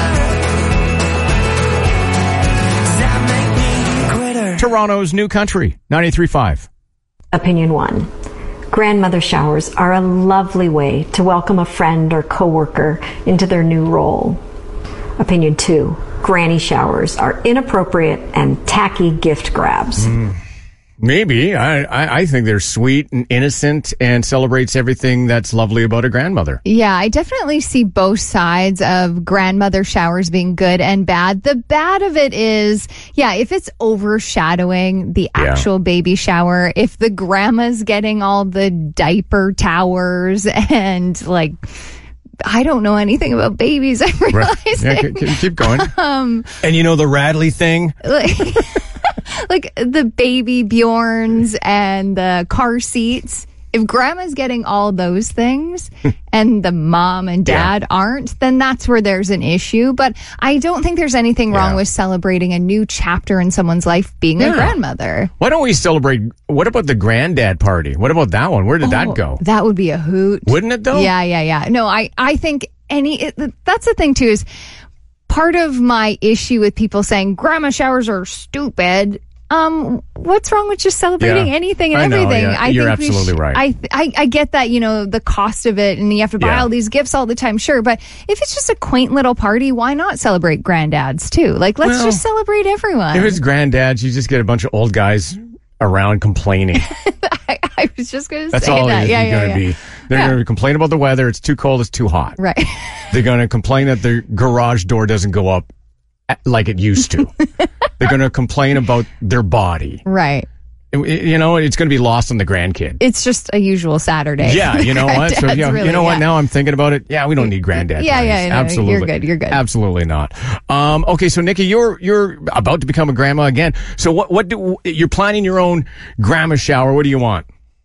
quitter? Does that make me a quitter? Toronto's New Country, ninety-three point five. Opinion one. Grandmother showers are a lovely way to welcome a friend or coworker into their new role. Opinion two. Granny showers are inappropriate and tacky gift grabs. Mm. Maybe. I, I, I think they're sweet and innocent and celebrates everything that's lovely about a grandmother. Yeah, I definitely see both sides of grandmother showers being good and bad. The bad of it is, yeah, if it's overshadowing the actual yeah. baby shower, if the grandma's getting all the diaper towers and like, I don't know anything about babies, I'm realizing. Right. Yeah, keep going. um, and you know the Radley thing? Like, like the baby Bjorns and the car seats. If grandma's getting all those things and the mom and dad yeah. aren't, then that's where there's an issue. But I don't think there's anything wrong yeah. with celebrating a new chapter in someone's life being yeah. a grandmother. Why don't we celebrate? What about the granddad party? What about that one? Where did oh, that go? That would be a hoot. Wouldn't it though? Yeah, yeah, yeah. No, I, I think any, it, that's the thing too is part of my issue with people saying grandma showers are stupid. Um, what's wrong with just celebrating yeah. anything and I know, everything? Yeah. I You're think absolutely we sh- right. I, I I get that, you know, the cost of it and you have to buy yeah. all these gifts all the time, sure. But if it's just a quaint little party, why not celebrate granddads too? Like, let's well, just celebrate everyone. If it's granddads, you just get a bunch of old guys around complaining. I, I was just going to say That's all that. it's Yeah, yeah, going to yeah. be. They're yeah. going to complain about the weather. It's too cold. It's too hot. Right. They're going to complain that their garage door doesn't go up like it used to. They're going to complain about their body. Right. It, it, you know, it's going to be lost on the grandkid. It's just a usual Saturday. Yeah, you know what? So, yeah, really, you know yeah. what? Now I'm thinking about it. Yeah, we don't need granddad. Yeah, yeah, no, absolutely. You're good. You're good. Absolutely not. Um, okay, so Nikki, you're you're about to become a grandma again. So what what do you're planning your own grandma shower? What do you want?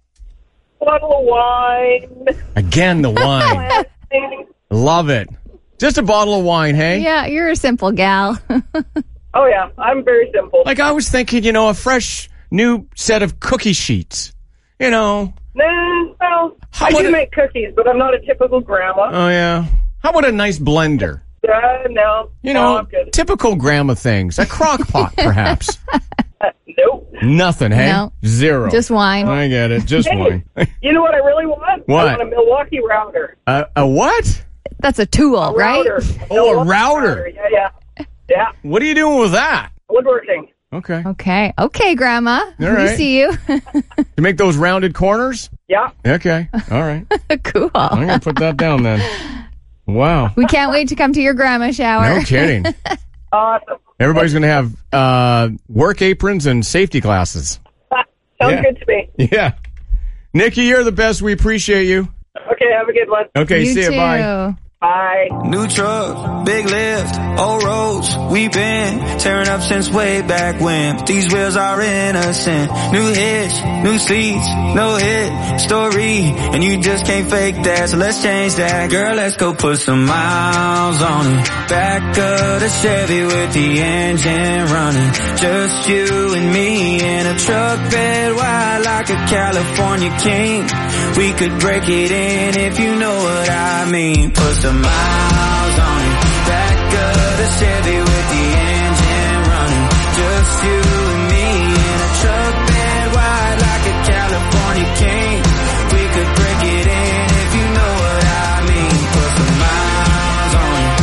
Bottle of wine. Again, the wine. Love it. Just a bottle of wine, hey? Yeah, you're a simple gal. Oh, yeah. I'm very simple. Like, I was thinking, you know, a fresh new set of cookie sheets. You know. Nah, well, How I do a, make cookies, but I'm not a typical grandma. Oh, yeah. How about a nice blender? Uh, no. You no, know, I'm good. typical grandma things. A crock pot, perhaps. Uh, nope. Nothing, hey? No. Zero. Just wine. I get it. Just hey, wine. You know what I really want? What? I want a Milwaukee router. Uh, a what? That's a tool, a right? Router. Oh, a Milwaukee router. Yeah, yeah. Yeah. What are you doing with that? Woodworking. Okay. Okay. Okay, Grandma. All We right. see you. You make those rounded corners? Yeah. Okay. All right. Cool. I'm going to put that down then. Wow. We can't wait to come to your grandma shower. No kidding. Awesome. Everybody's going to have uh, work aprons and safety glasses. Sounds Yeah. good to me. Yeah. Nikki, you're the best. We appreciate you. Okay, have a good one. Okay, You see you. too. Bye. Bye. New truck, big lift, old roads, we've been tearing up since way back when. But these wheels are innocent. New hitch, new seats, no hit story, and you just can't fake that. So let's change that, girl. Let's go put some miles on it. Back of the Chevy with the engine running. Just you and me in a truck bed wide like a California king. We could break it in if you know what I mean. Put some miles on it. Back of the Chevy with the engine running. Just you and me in a truck bed wide like a California king. We could break it in if you know what I mean. Put some miles on it.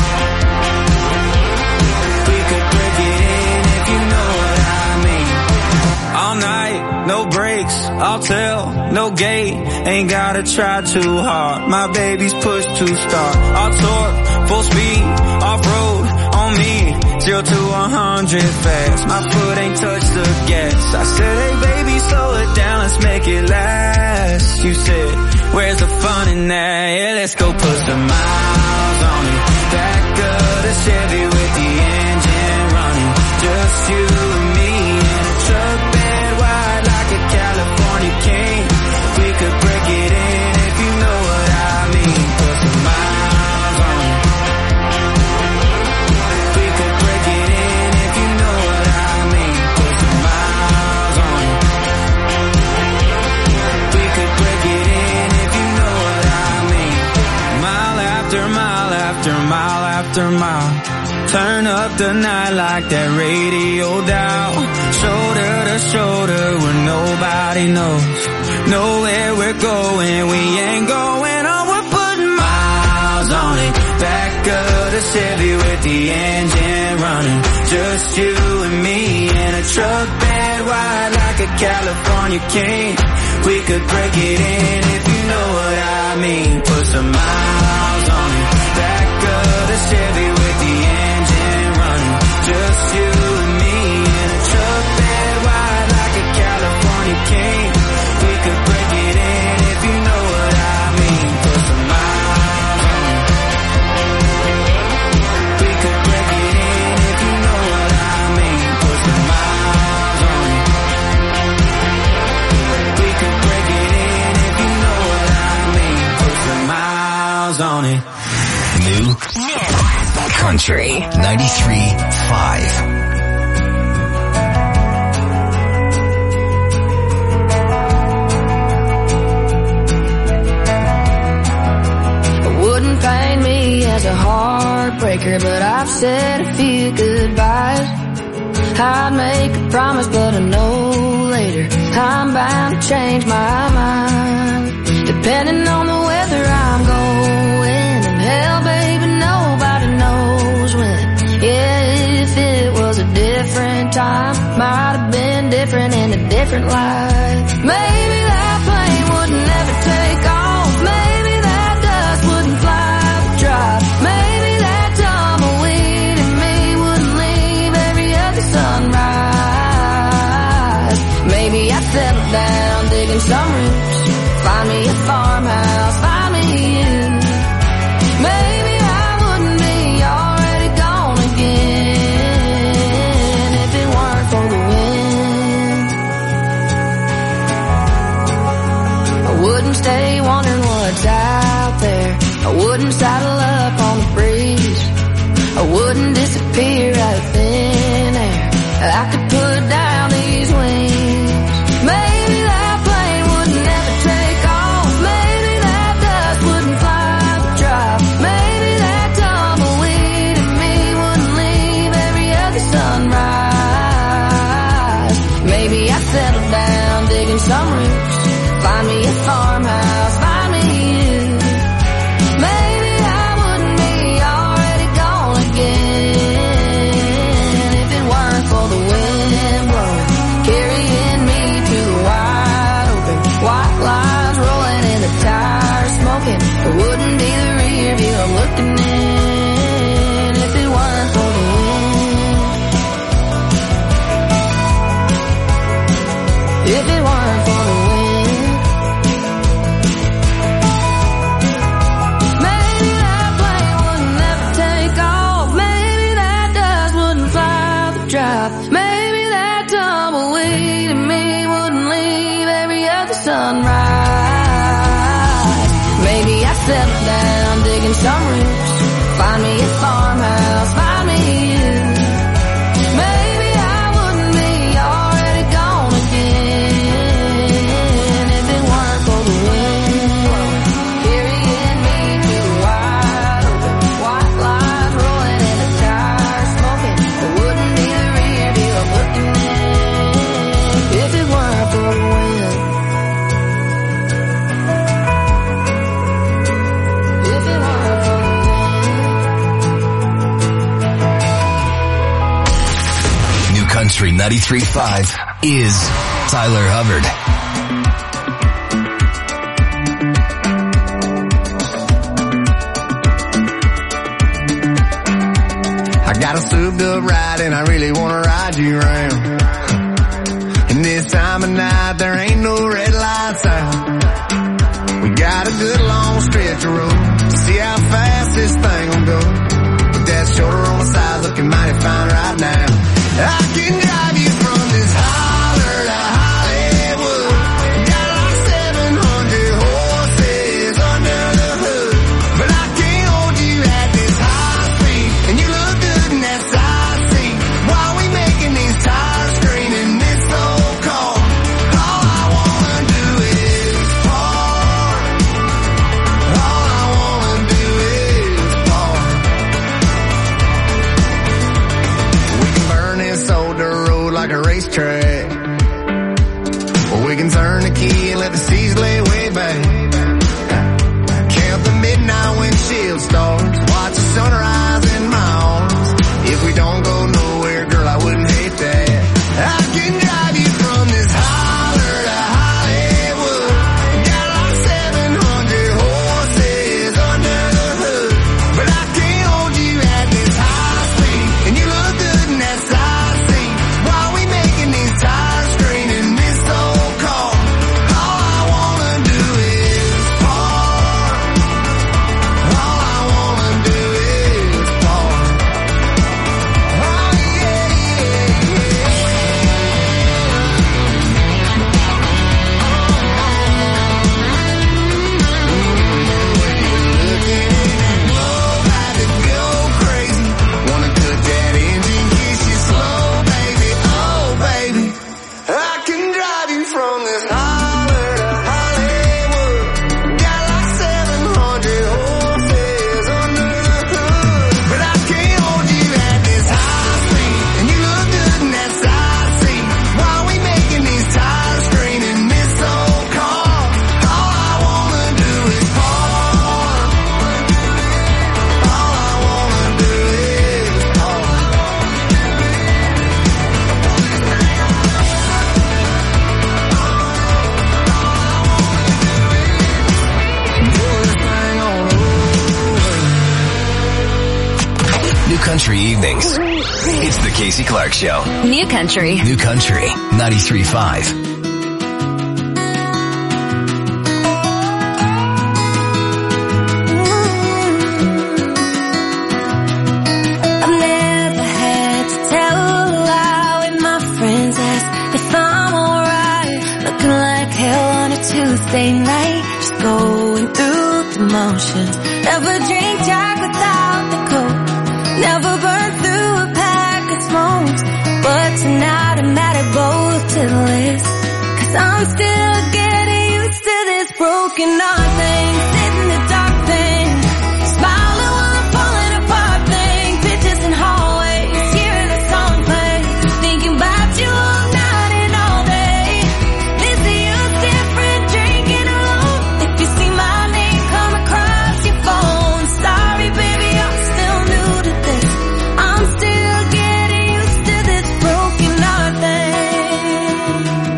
We could break it in if you know what I mean. All night, no brakes, I'll tell, no gate. Ain't gotta try too hard. My baby's pushed to start. I'll torque, full speed, off-road, on me. Zero to a hundred fast. My foot ain't touched the gas. I said, hey baby, slow it down, let's make it last. You said, where's the fun in that? Yeah, let's go put some miles on it. back of the Chevy with the engine running. Just you and me in a truck bed wide like a California king. We could break it in if you know what I mean. Put some miles on it. We could break it in if you know what I mean. Put some miles on it. We could break it in if you know what I mean. Mile after mile after mile after mile. Turn up the night like that radio dial. Shoulder to shoulder where nobody knows. Nowhere we're going, we ain't going on. We're putting miles on it. Back of the Chevy with the engine running. Just you and me in a truck bed wide like a California king. We could break it in if you know what I mean. Put some miles on it. Back of the Chevy with the engine running. Just you and me in a truck bed wide like a California king. We could break it in if you know what I mean. Put some miles on it. We could break it in if you know what I mean. Put some miles on it. We could break it in if you know what I mean. Put some miles on it. New Country ninety-three point five. Wouldn't paint me as a heartbreaker, but I've said a few goodbyes. I'd make a promise, but I know later I'm bound to change my mind. Depending on the weather I'm going, and hell, baby, nobody knows when. Yeah, if it was a different time, might have been different in a different light. Maybe that plane would never take off. Maybe that dust wouldn't fly the drive. Maybe that tumbleweed in me wouldn't leave every other sunrise. Maybe I'd settle down, digging some roots, find me a farmhouse, find me you. Maybe I wouldn't be already gone again if it weren't for the wind. I wouldn't stay wondering what's out there. I wouldn't saddle up on the breeze. I wouldn't disappear out of thin air. I could put down these wings. Maybe that plane would never take off. Maybe that dust wouldn't fly the drive. Maybe that tumbleweed in me wouldn't leave every other sunrise. Maybe I'd settle down, digging some roots, find me a farmhouse, find me you. Maybe I wouldn't be already gone again if it weren't for the wind blowing, carrying me to the wide open. White lines rolling in the tires, smoking. It wouldn't be the rear view I'm looking in if it weren't for the wind. If it weren't for the wind. Maybe that plane would never take off. Maybe that dust wouldn't fly the drive. Maybe that tumbleweed in me wouldn't leave every other sunrise. Maybe I'd settle down, digging some roots, find me a farmhouse, find me you. Maybe I wouldn't be already gone again if it weren't for the wind carrying me to the wide open. White lines rolling in the tires, smoking. It wouldn't be the rear view I'm looking in if it weren't for the wind. If it weren't for the wind. New Country ninety-three point five is Tyler Hubbard. I got a souped up ride and I really wanna ride you around. And this time of night there ain't no red lights out. We got a good long stretch of road. See how fast this thing will go. find right now. I can drive you from this holler to Hollywood. Got like seven hundred horses under the hood. But I can't hold you at this high speed. And you look good in that side seat. While we making these tires screaming this old car. All I wanna do is park. All I wanna do is park. We can burn this old dirt road like a racetrack. Or we can turn the key and let the seas lay way back. Count the midnight windshield stars. Watch the sunrise in my arms. If we don't go nowhere, girl, I wouldn't hate that. I can drive you from this holler to Hollywood. Got like seven hundred horses under the hood. But I can't hold you at this high speed. And you look good in that side seat. While we making these tires screaming this old car. All I wanna do is park. All I wanna do is park. Oh yeah, yeah, about to go crazy. Wanna cut that engine, kiss you slow, baby. Oh, baby, I can drive you from this holler to Hollywood. Got like seven hundred horses under the hood. But I can't hold you at this high speed. And you look good in that side seat. While we making these tires screaming this old car. All I wanna do is park. All I wanna do is park. New Country Evenings. It's the Casey Clark Show. New Country. New Country ninety-three point five. I've never had to tell a lie when my friends ask if I'm alright. Looking like hell on a Tuesday night, just going through the motions. Never drink Jack without the Coke. Never burn through a pack of smokes. But tonight I'm added both to the list. Cause I'm still getting used to this broken heart thing. Sit in the dark thing. Smiling while I'm falling apart thing. Pictures in hallways, hearing the song play. Thinking about you all night and all day. Missing you different, drinking alone. If you see my name come across your phone. Sorry baby, I'm still new to this. I'm still getting used to this broken heart thing.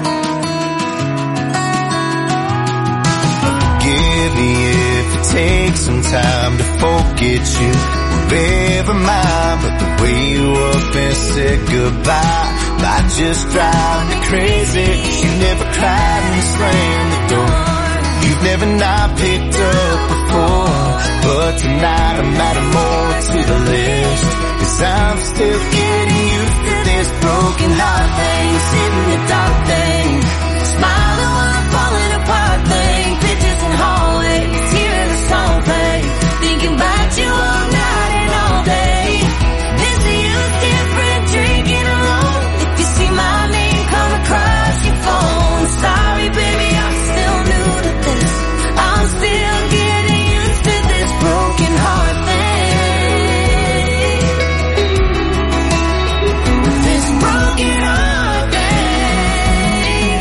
Forgive me if it takes some time to forget you. Wherever mine, but the way you up and said goodbye might just drive me crazy. You never cried and slammed the door. You've never not picked up before. But tonight I'm adding more to the list. Cause I'm still getting used to this broken heart thing. Sitting in the dark thing. Smiling while I'm falling apart thing. Pictures in hallways, hearing the song play. Thinking about you all night and all day. Missing you different, drinking alone. If you see my name come across your phone. Sorry baby, I'm still new to this. I'm still getting used to this broken heart thing. This broken heart thing.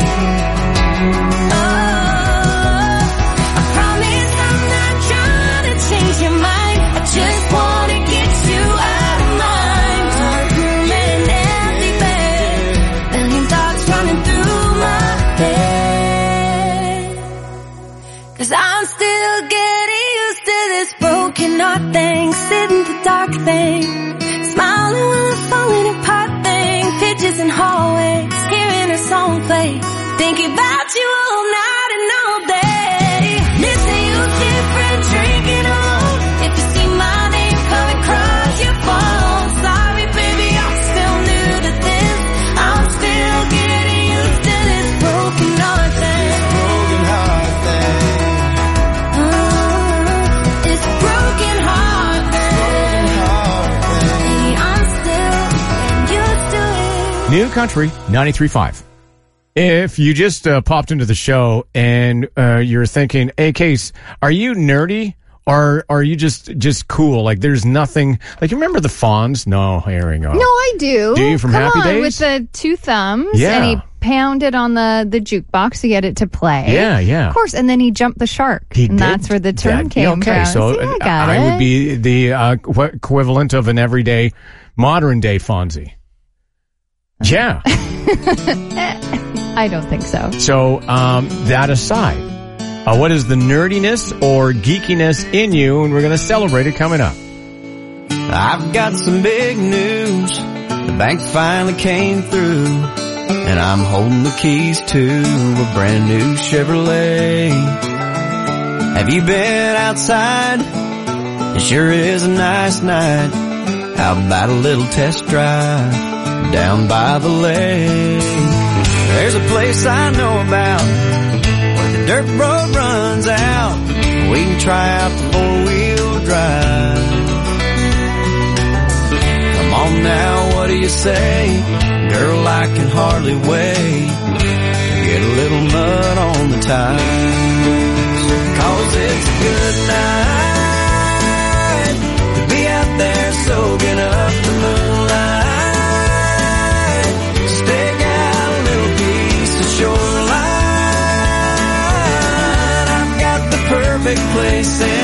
Oh, I promise I'm not trying to change your mind. I just wanna get you out of mind. Dark room and an empty bed. Million thoughts running through my head. Cause I'm still getting used to this broken heart thing. Sitting in the dark thing. Smiling while I'm falling apart thing. Pictures in hallways, hearing her song play. Thinking about you all night and all day. Missing you different, drinking alone. If you see my name come across your phone. Sorry baby, New Country ninety-three point five. If you just uh, popped into the show and uh, you're thinking, hey, Case, are you nerdy or are you just just cool? Like, there's nothing. Like, you remember the Fonz? No, here we go. No, I do. Do you from Come Happy on, Days? with the two thumbs. Yeah. And he pounded on the, the jukebox to get it to play. Yeah, yeah. Of course. And then he jumped the shark. He and did that's where the term that. came okay, from. so See, I uh, got I it. would be the uh, qu- equivalent of an everyday, modern day Fonzie. Yeah. I don't think so. So, um, that aside, uh, what is the nerdiness or geekiness in you? And we're going to celebrate it coming up. I've got some big news. The bank finally came through, and I'm holding the keys to a brand new Chevrolet. Have you been outside? It sure is a nice night. How about a little test drive down by the lake? There's a place I know about where the dirt road runs out. We can try out the four-wheel drive. Come on now, what do you say? Girl, I can hardly wait to get a little mud on the tires. Cause it's a good night to be out there soaking up the moonlight. Stake out a little piece of shoreline. I've got the perfect place in